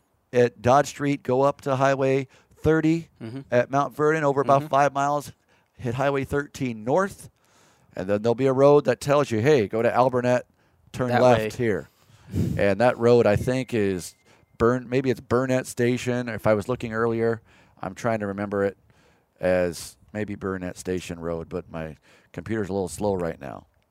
at Dodge Street, go up to Highway thirty mm-hmm. at Mount Vernon, over about mm-hmm. five miles, hit Highway thirteen north, and then there'll be a road that tells you, hey, go to Alburnett, turn that left way. here. And that road, I think, is Burn. maybe it's Burnett Station. If I was looking earlier, I'm trying to remember it as maybe Burnett Station Road, but my computer's a little slow right now.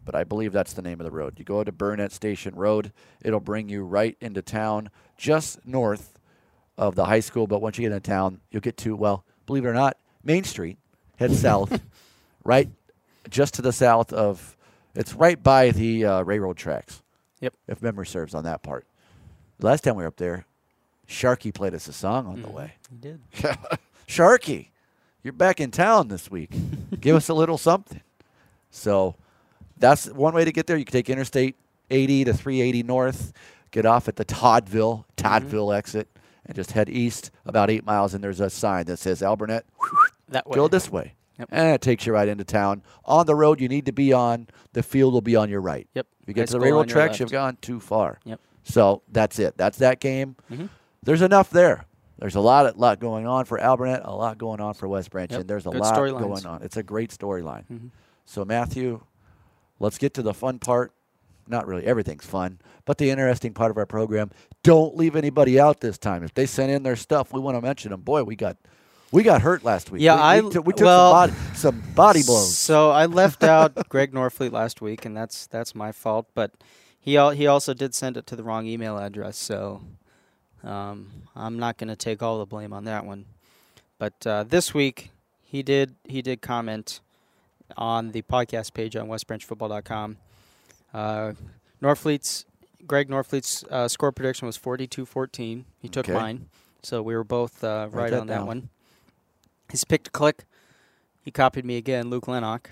but I believe that's the name of the road. You go to Burnett Station Road. It'll bring you right into town, just north of the high school. But once you get into town, you'll get to, well, believe it or not, Main Street. Head south, right just to the south of, it's right by the uh, railroad tracks. Yep. If memory serves on that part. Last time we were up there, Sharky played us a song on mm, the way. He did. Sharky, you're back in town this week. Give us a little something. So that's one way to get there. You can take Interstate eighty to three eighty north, get off at the Toddville, Toddville mm-hmm. exit, and just head east about eight miles, and there's a sign that says Alburnett. That way. Go this way. Yep. And it takes you right into town. On the road you need to be on, the field will be on your right. Yep. If you get High to the school railroad on your tracks, left. you've gone too far. Yep. So that's it. That's that game. Mm-hmm. There's enough there. There's a lot, lot going on for Alburnett, a lot going on for West Branch, Yep. and there's a Good lot storylines. going on. It's a great storyline. Mm-hmm. So, Matthew, let's get to the fun part. Not really. Everything's fun, but the interesting part of our program. Don't leave anybody out this time. If they sent in their stuff, we want to mention them. Boy, we got we got hurt last week. Yeah, we, I we, t- we took well, some, body, some body blows. So I left out Greg Norfleet last week, and that's that's my fault. But he al- he also did send it to the wrong email address, so um, I'm not going to take all the blame on that one. But uh, this week he did he did comment on the podcast page on west branch football dot com. Uh, Norfleet's Greg Norfleet's uh, score prediction was forty-two fourteen. He took Okay. mine, so we were both uh, right that on that down. one. His pick to click. He copied me again, Luke Lennox.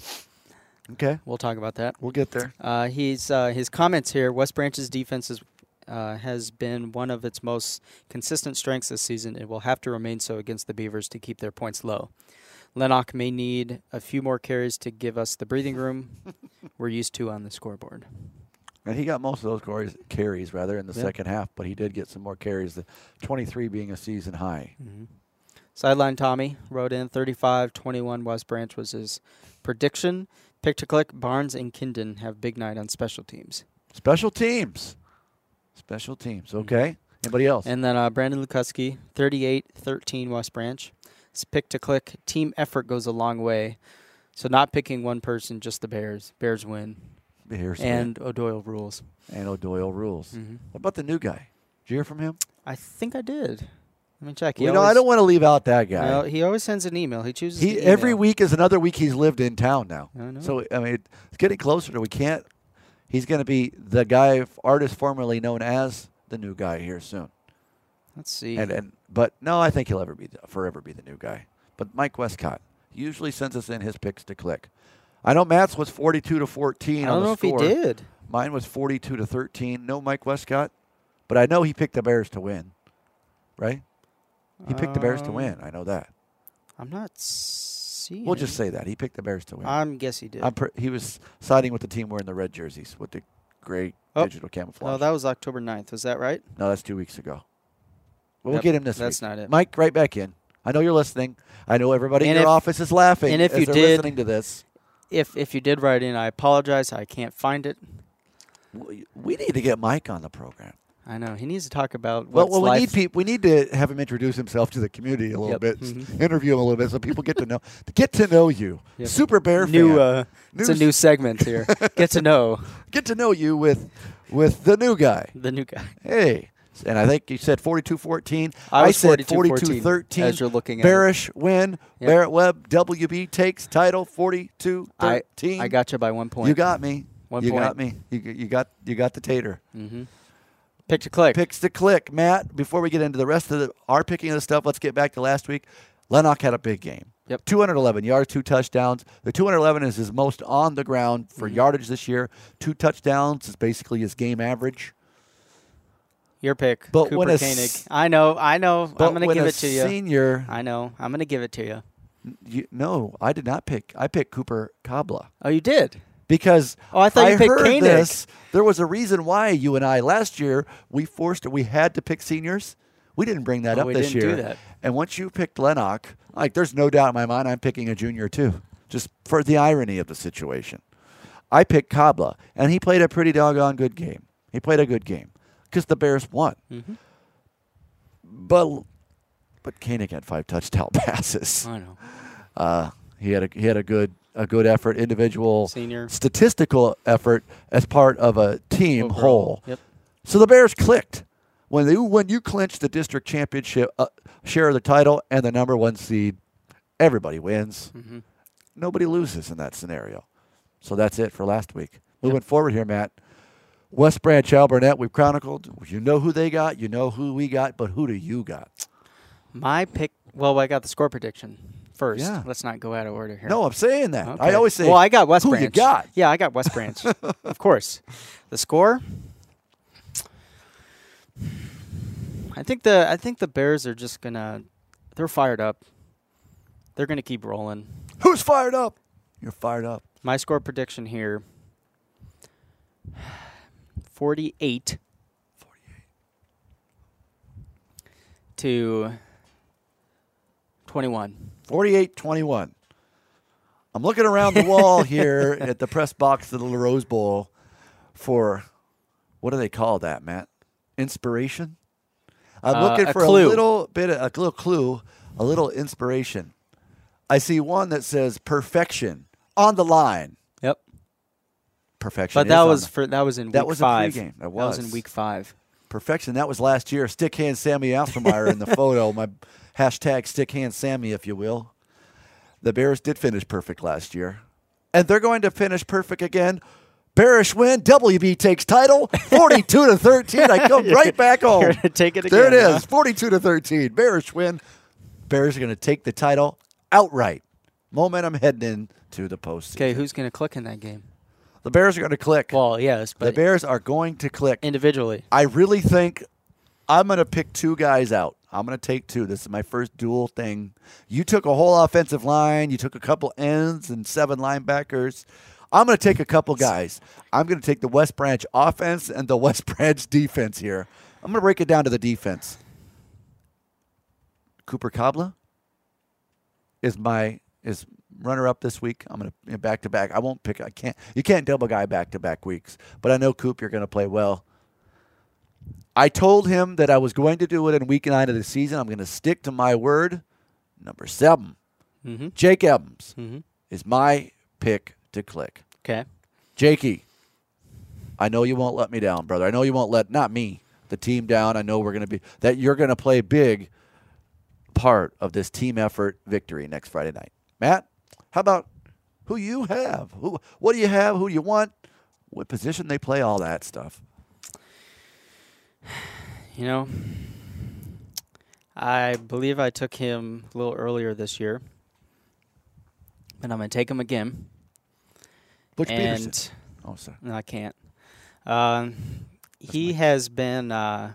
Okay, We'll talk about that. we'll get there. Uh, he's uh, his comments here. West Branch's defense is, uh, has been one of its most consistent strengths this season. It will have to remain so against the Beavers to keep their points low. Lennox may need a few more carries to give us the breathing room we're used to on the scoreboard. And he got most of those carries, carries rather, in the Yeah. second half, but he did get some more carries, the twenty-three being a season high. Mm-hmm. Sideline Tommy wrote in thirty-five twenty-one West Branch was his prediction. Pick to click, Barnes and Kindon have big night on special teams. Special teams. Special teams, okay. Anybody else? And then uh, Brandon Lukuski, thirty-eight thirteen West Branch. His pick to click, team effort goes a long way. So not picking one person, just the Bears. Bears win. Bears And O'Doyle rules. and O'Doyle rules. Mm-hmm. What about the new guy? Did you hear from him? I think I did. Let me check. He You know, always, I don't want to leave out that guy. No, he always sends an email. He chooses he the every email. week is another week he's lived in town now. I know. So I mean, it's getting closer to we can't. He's going to be the guy, artist formerly known as the new guy here soon. Let's see. And and but no, I think he'll ever be the, forever be the new guy. But Mike Westcott usually sends us in his picks to click. I know Matt's was forty-two to fourteen. I don't on the know score. if he did. Mine was forty-two to thirteen. No Mike Westcott, but I know he picked the Bears to win. Right? He picked the Bears to Um, win. I know that. I'm not seeing. We'll just say that he picked the Bears to win. I guess he did. I'm per- he was siding with the team wearing the red jerseys with the gray Oh. digital camouflage. Oh, that was October ninth. Was that right? no, that's two weeks ago. Well, we'll Yep, get him this that's week. not it. Mike, right back in. I know you're listening. I know everybody in And your if- office is laughing and if as you they're did- listening to this. If if you did write in, I apologize. I can't find it. We we need to get Mike on the program. I know he needs to talk about Well, what's well we life. need peop- we need to have him introduce himself to the community a little Yep. bit, Mhm. interview him a little bit, so people get to know get to know you. Yep. Super Bear new. fan. Uh, it's a New new s- segment here. Get to know Get to know you with with the new guy. the new guy. Hey, and I think you said forty-two fourteen. I was said forty-two forty-two thirteen. as you're looking at Bearish win. Yep. Barrett Webb, W B takes title forty-two I thirteen. I got you by one point. You got me. One you point. got me. You, g- you got you got the tater. Mm-hmm. Pick to click. Picks to click. Matt, before we get into the rest of the, our picking of the stuff, let's get back to last week. Lennox had a big game. Yep. two hundred eleven yards, two touchdowns. The two hundred eleven is his most on the ground for Mm-hmm. yardage this year. Two touchdowns is basically his game average. Your pick. But Cooper when a Koenig. s- I know. I know. But I'm gonna when give a it to you. senior, I know. I'm gonna give it to you. you, no, I did not pick. I picked Cooper Kabla. Oh, you did. Because Oh, I thought you picked heard Koenig. this. There was a reason why you and I last year we forced we had to pick seniors. We didn't bring that Oh, up we this didn't do year. that. And once you picked Lennox, like there's no doubt in my mind I'm picking a junior too, just for the irony of the situation. I picked Kabla, and he played a pretty doggone good game. He played a good game because the Bears won. Mm-hmm. But but Koenig had five touchdown passes. I know. Uh, he had a he had a good a good effort, individual, Senior. statistical effort as part of a team Overall. whole. Yep. So the Bears clicked. When, they, when you clinch the district championship uh, share of the title and the number one seed, everybody wins. Mm-hmm. Nobody loses in that scenario. So that's it for last week. Moving Yep. forward here, Matt. West Branch Alburnett, we've chronicled. You know who they got. You know who we got. But who do you got? My pick. Well, I got the score prediction first. Yeah. Let's not go out of order here. No, I'm saying that. Okay. I always say, well, I got West who Branch. you got? Yeah, I got West Branch. Of course. The score. I think the I think the Bears are just gonna. They're fired up. They're gonna keep rolling. Who's fired up? You're fired up. My score prediction here. Forty-eight. forty-eight. To twenty-one. forty-eight twenty-one. I'm looking around the wall here at the press box of the Rose Bowl for, what do they call that, Matt? Inspiration? I'm Uh, looking a for clue. a little bit, of, a little clue, a little inspiration. I see one that says perfection on the line. Yep. Perfection. But is that on was the- for that was in That week was a five. pregame. That That was in was. week five. Perfection. That was last year. Stick hand Sammy Alstermeyer in the photo. My hashtag stick hand Sammy, if you will. The Bears did finish perfect last year. And they're going to finish perfect again. Bearish win. W B takes title. forty-two to thirteen. I come right back home. You're gonna take it again. There it huh? is. forty-two to thirteen. Bearish win. Bears are going to take the title outright. Momentum heading into the postseason. Okay, who's gonna click in that game? The Bears are going to click. Well, yes, the but Bears are going to click. individually. I really think I'm going to pick two guys out. I'm going to take two. This is my first dual thing. You took a whole offensive line. You took a couple ends and seven linebackers. I'm going to take a couple guys. I'm going to take the West Branch offense and the West Branch defense here. I'm going to break it down to the defense. Cooper Kabla is my is runner up this week. I'm going to back to back. I won't pick. I can't. You can't double guy back to back weeks. But I know Coop, you're going to play well. I told him that I was going to do it in week nine of the season. I'm going to stick to my word. Number seven, Mm-hmm. Jake Evans Mm-hmm. is my pick to click. Okay. Jakey, I know you won't let me down, brother. I know you won't let, not me, the team down. I know we're going to be, that you're going to play big part of this team effort victory next Friday night. Matt, how about who you have? Who? What do you have? Who do you want? What position they play? All that stuff. You know, I believe I took him a little earlier this year, and I'm gonna take him again. Butch and Peterson. Oh, sorry. no, I can't. Um, he has been. Uh,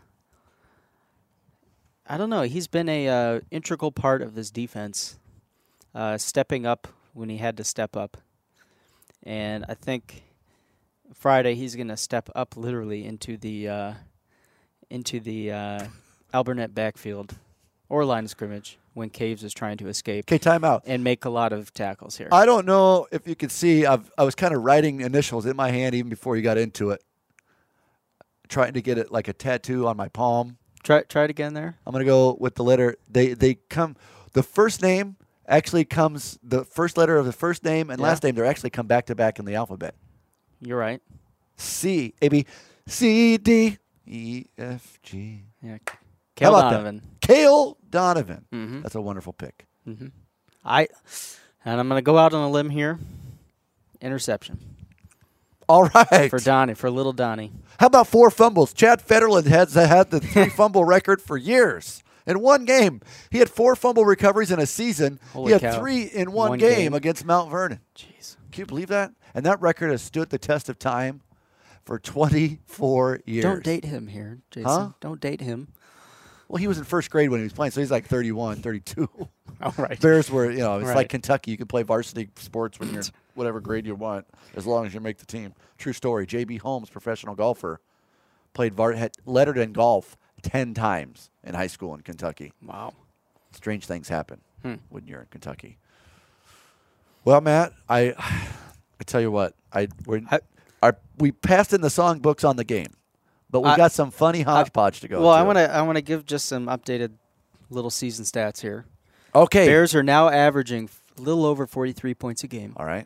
I don't know. He's been a uh, integral part of this defense, uh, stepping up when he had to step up, and I think Friday he's gonna step up literally into the uh, into the uh, Alburnett backfield or line of scrimmage when Caves is trying to escape Okay, timeout. and make a lot of tackles here. I don't know if you can see. I've, I was kind of writing initials in my hand even before you got into it, trying to get it like a tattoo on my palm. try try it again there. I'm going to go with the letter. They they come. The first name actually comes. The first letter of the first name and Yeah. last name. They actually come back to back in the alphabet. You're right. C A B C D E F G. Yeah. How Cale about that? Donovan. Cale Donovan. Mm-hmm. That's a wonderful pick. Mm-hmm. I and I'm gonna go out on a limb here. Interception All right. for Donnie, for little Donnie. How about four fumbles? Chad Federland has had the three fumble record for years. In one game, he had four fumble recoveries in a season. Holy he had cow. three in one, One game, game. against Mount Vernon. Jeez. Can you believe that? And that record has stood the test of time for twenty-four years. Don't date him here, Jason. Huh? Don't date him. Well, he was in first grade when he was playing, so he's like thirty-one, thirty-two. All right. Bears were, you know, it's Right. like Kentucky. You can play varsity sports when you're whatever grade you want, as long as you make the team. True story. J B. Holmes, professional golfer, played var- had lettered in golf ten times in high school in Kentucky. Wow. Strange things happen Hmm. when you're in Kentucky. Well, Matt, I, I tell you what, I we're, I- our, we passed in the songbooks on the game, but we I- got some funny hodgepodge to go. Well, to. I want to I want to give just some updated little season stats here. Okay. Bears are now averaging a little over forty-three points a game. All right.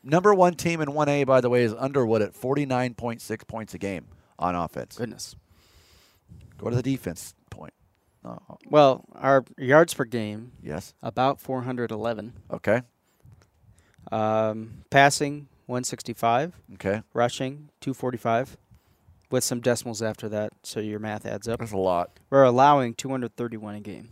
Number one team in one A, by the way, is Underwood at forty-nine point six points a game on offense. Goodness. Go to the defense point. Oh, Well, our yards per game, yes. about four hundred eleven. Okay. Um, passing, one sixty-five. Okay. Rushing, two forty-five. With some decimals after that, so your math adds up. That's a lot. We're allowing two hundred thirty-one a game.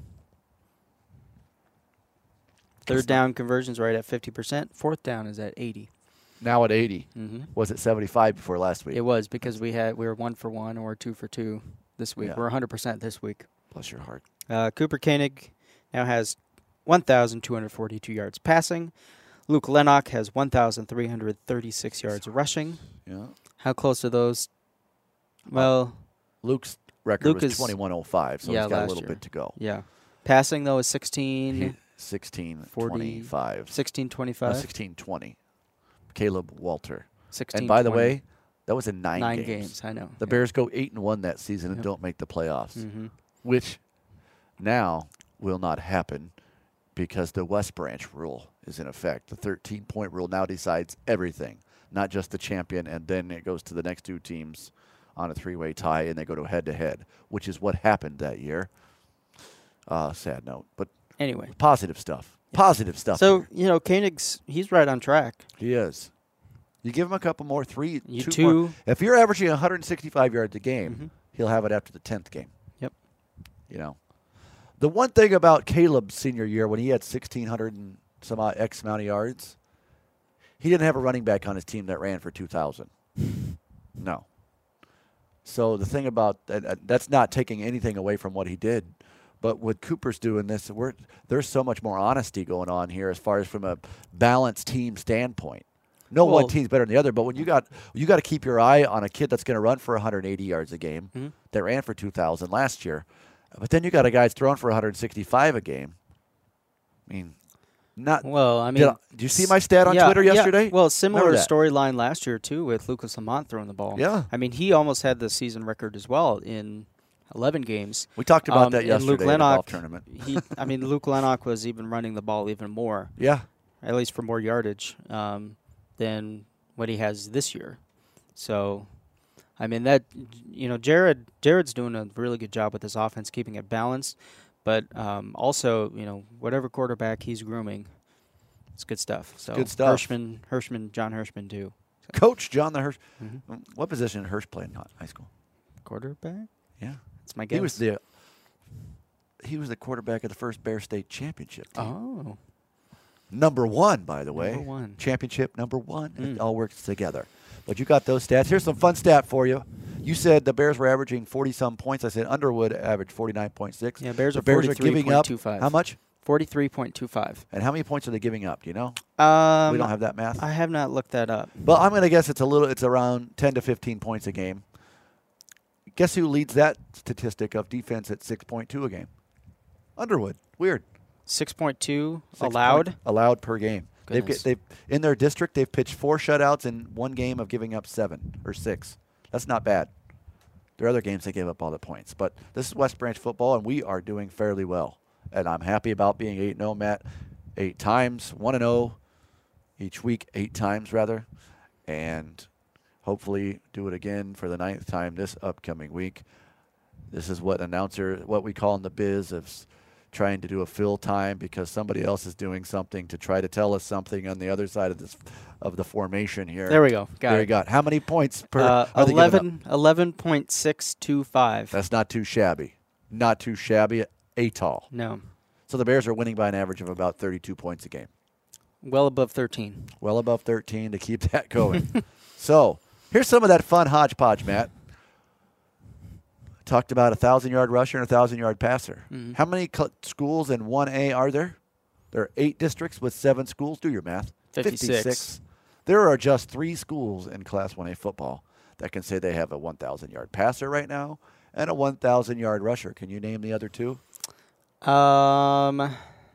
Third That's down conversions right at fifty percent. Fourth down is at eighty. Now at eighty. Mm-hmm. Was it seventy-five before last week? It was because we had we were one for one or two for two this week. Yeah. We're one hundred percent this week. Bless your heart. Uh, Cooper Koenig now has one thousand two hundred forty-two yards passing. Luke Lennox has one thousand three hundred thirty-six yards rushing. Yeah. How close are those? Well, Luke's record Luke was is- twenty-one oh five, so yeah, he's got a last little year. bit to go. yeah. Passing, though, is sixteen, He- sixteen forty, twenty-five. sixteen No, twenty-five. sixteen twenty. Caleb Walter. sixteen And by the twenty. way, that was in nine, nine games. games. I know. The yeah. Bears go eight and one that season and Yep. don't make the playoffs, Mm-hmm. which now will not happen because the West Branch rule is in effect. The thirteen-point rule now decides everything, not just the champion, and then it goes to the next two teams on a three-way tie, and they go to head-to-head, which is what happened that year. Uh, sad note, but Anyway, positive stuff. Positive stuff. so here. you know, Koenig's he's right on track. He is. You give him a couple more, three, You two, two- more. If you're averaging one hundred sixty-five yards a game, Mhm. he'll have it after the tenth game. Yep. You know, the one thing about Caleb's senior year when he had sixteen hundred and some odd X amount of yards, he didn't have a running back on his team that ran for two thousand. No. So the thing about that, uh, that's not taking anything away from what he did. But what Cooper's doing this, we're, there's so much more honesty going on here as far as from a balanced team standpoint. No Well- one team's better than the other, but when you got you got to keep your eye on a kid that's going to run for one hundred eighty yards a game, Mhm. that ran for two thousand last year, but then you got a guy that's throwing for one hundred sixty-five a game. I mean, not. Well, I did, mean, I- did you see my stat on yeah, Twitter yeah. yesterday? Well, similar Remember that. storyline last year too with Lucas Lamont throwing the ball. Yeah. I mean, he almost had the season record as well in eleven games. We talked about Um, that and yesterday Luke in the golf Lennox, tournament. he, I mean, Luke Lennox was even running the ball even more, Yeah. at least for more yardage um, than what he has this year. So, I mean that you know, Jared Jared's doing a really good job with his offense, keeping it balanced, but um, also you know whatever quarterback he's grooming, it's good stuff. So good stuff. Hirschman, Hirschman, John Hirschman too. Coach John the Hirsch. Mhm. What position did Hirsch play in high school? Quarterback. Yeah. That's my guess. He was the he was the quarterback of the first Bear State championship team. oh Number one, by the way. Number one. Championship number one. Mm. It all works together. But you got those stats. Here's some fun stat for you. You said the Bears were averaging forty-some points. I said Underwood averaged forty-nine point six. Yeah, Bears the are Bears are giving up. forty-three point two five. How much? Forty-three point two five. And how many points are they giving up? Do you know? Um, we don't have that math. I have not looked that up. Well, I'm going to guess it's a little. It's around ten to fifteen points a game. Guess who leads that statistic of defense at six point two a game? Underwood. Weird. Six point two Six allowed. point- allowed per game. They've, Goodness. get, they've in their district they've pitched four shutouts in one game of giving up seven or six. That's not bad. There are other games they gave up all the points, but this is West Branch football, and we are doing fairly well. And I'm happy about being eight and oh, Matt. Eight times, one and oh each week, eight times rather, and hopefully do it again for the ninth time this upcoming week. This is what announcer, what we call in the biz of s- trying to do a fill time because somebody else is doing something to try to tell us something on the other side of this of the formation here. There we go. Got there it. you got. How many points per? Uh, are they giving up? eleven, eleven point six two five. That's not too shabby. Not too shabby at all. No. So the Bears are winning by an average of about thirty-two points a game. Well above thirteen. Well above thirteen to keep that going. So here's some of that fun hodgepodge, Matt. Talked about a thousand-yard rusher and a thousand-yard passer. Mhm. How many cl- schools in one A are there? There are eight districts with seven schools. Do your math. fifty-six. There are just three schools in Class one A football that can say they have a one thousand-yard passer right now and a one thousand-yard rusher. Can you name the other two? Um,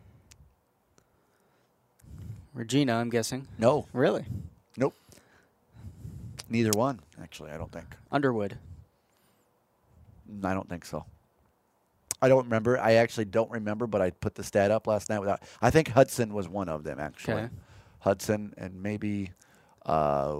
Regina, I'm guessing. No. Really? Nope. Neither one, actually, I don't think. Underwood. I don't think so. I don't remember. I actually don't remember, but I put the stat up last night without. I think Hudson was one of them, actually. Okay. Hudson and maybe uh,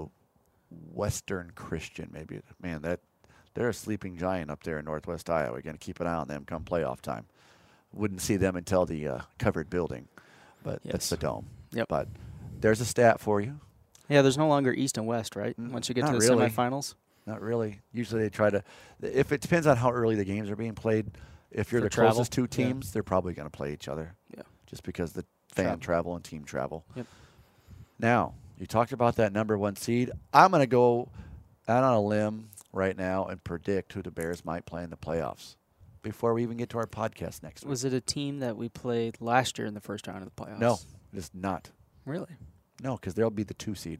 Western Christian, maybe. Man, that they're a sleeping giant up there in Northwest Iowa. We're going to keep an eye on them come playoff time. Wouldn't see them until the uh, covered building, but Yes. that's the dome. Yep. But there's a stat for you. Yeah, there's no longer East and West, right? Mm, Once you get not to the really. semifinals. Not really. Usually they try to, if it depends on how early the games are being played. If you're For the travel, closest two yeah. teams, they're probably going to play each other. Yeah. Just because the fan Travel. travel and team travel. Yep. Now, you talked about that number one seed. I'm going to go out on a limb right now and predict who the Bears might play in the playoffs before we even get to our podcast next week. Was it a team that we played last year in the first round of the playoffs? No, it's not. Really? No, because they'll be the two seed.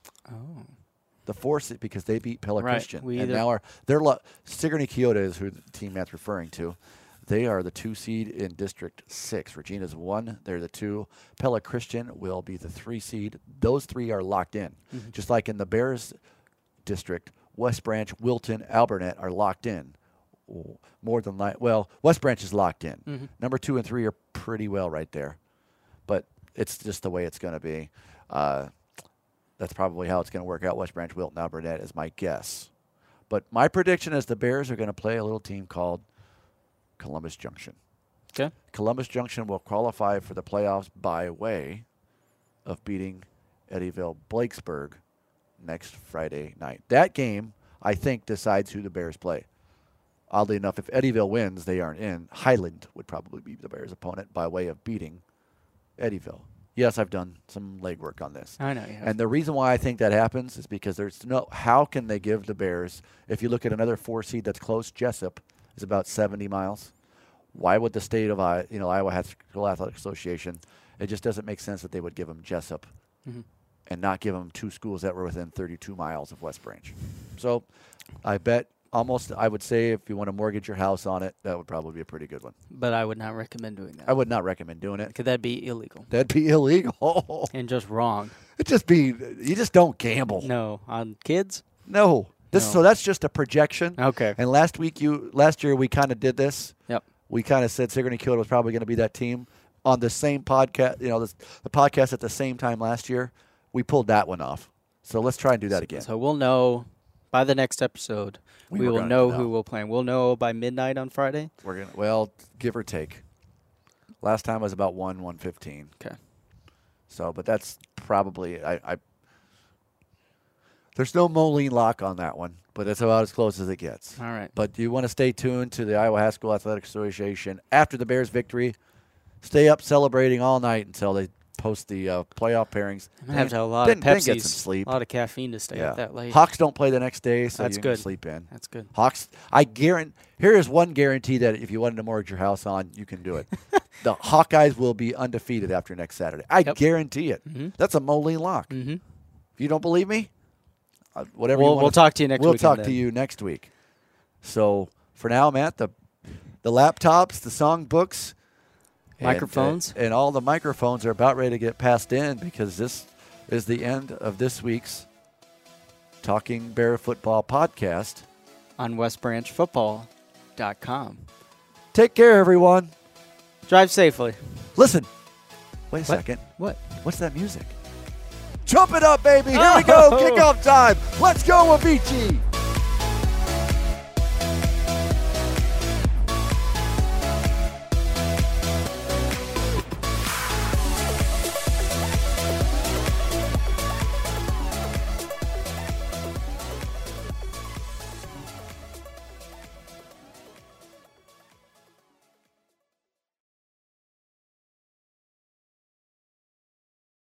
Oh. The four seed because they beat Pella Right. Christian. We and either- now are they're lo- Sigourney Kyoto is who the team Matt's referring to. They are the two seed in District Six. Regina's one. They're the two. Pella Christian will be the three seed. Those three are locked in. Mhm. Just like in the Bears district, West Branch, Wilton, Albernet are locked in. Oh, more than li- well, West Branch is locked in. Mhm. Number two and three are pretty well right there, but it's just the way it's going to be. Uh, that's probably how it's going to work out. West Branch, Wilton, Albernet is my guess. But my prediction is the Bears are going to play a little team called Columbus Junction. Okay. Columbus Junction will qualify for the playoffs by way of beating Eddyville Blakesburg next Friday night. That game, I think, decides who the Bears play. Oddly enough, if Eddyville wins, they aren't in. Highland would probably be the Bears' opponent by way of beating Eddyville. Yes, I've done some legwork on this. I know you have. And the reason why I think that happens is because there's no, how can they give the Bears, if you look at another four seed that's close, Jessup is about seventy miles. Why would the state of I, you know, Iowa School Athletic Association, it just doesn't make sense that they would give them Jessup Mhm. and not give them two schools that were within thirty-two miles of West Branch. So I bet almost, I would say if you want to mortgage your house on it, that would probably be a pretty good one. But I would not recommend doing that. I would not recommend doing it. Could that be illegal? That'd be illegal. And just wrong. It'd just be, you just don't gamble. No. On kids? No. This, No. So that's just a projection. Okay. And last week, you last year, we kind of did this. Yep. We kind of said Sigourney Kyoto was probably going to be that team on the same podcast, you know, this, the podcast at the same time last year. We pulled that one off. So let's try and do that again. So we'll know by the next episode. We We, were will gonna know know. who will play. We'll know by midnight on Friday. We're gonna, well, give or take. Last time was about one, one fifteen. Okay. So, but that's probably I. I there's no Moline lock on that one, but it's about as close as it gets. All right. But you want to stay tuned to the Iowa High School Athletic Association after the Bears' victory. Stay up celebrating all night until they post the uh, playoff pairings. I'm gonna have to have a lot then, of then Pepsis, get some sleep. a lot of caffeine to stay yeah. up that late. Hawks don't play the next day, so That's you can good. sleep in. That's good. Hawks, I guarantee. Here is one guarantee that if you wanted to mortgage your house on, you can do it. The Hawkeyes will be undefeated after next Saturday. I Yep. guarantee it. Mhm. That's a Moline lock. Mm-hmm. If you don't believe me, uh, whatever. We'll, you wanna we'll talk to you next We'll week. talk to you next week. So for now, Matt, the the laptops, the song books, and, uh, Microphones. and all the microphones are about ready to get passed in because this is the end of this week's Talking Bear Football podcast. On west branch football dot com. Take care, everyone. Drive safely. Listen. Wait a What? second. What? What's that music? Jump it up, baby. Here we go. Oh. Kickoff time. Let's go, Avicii.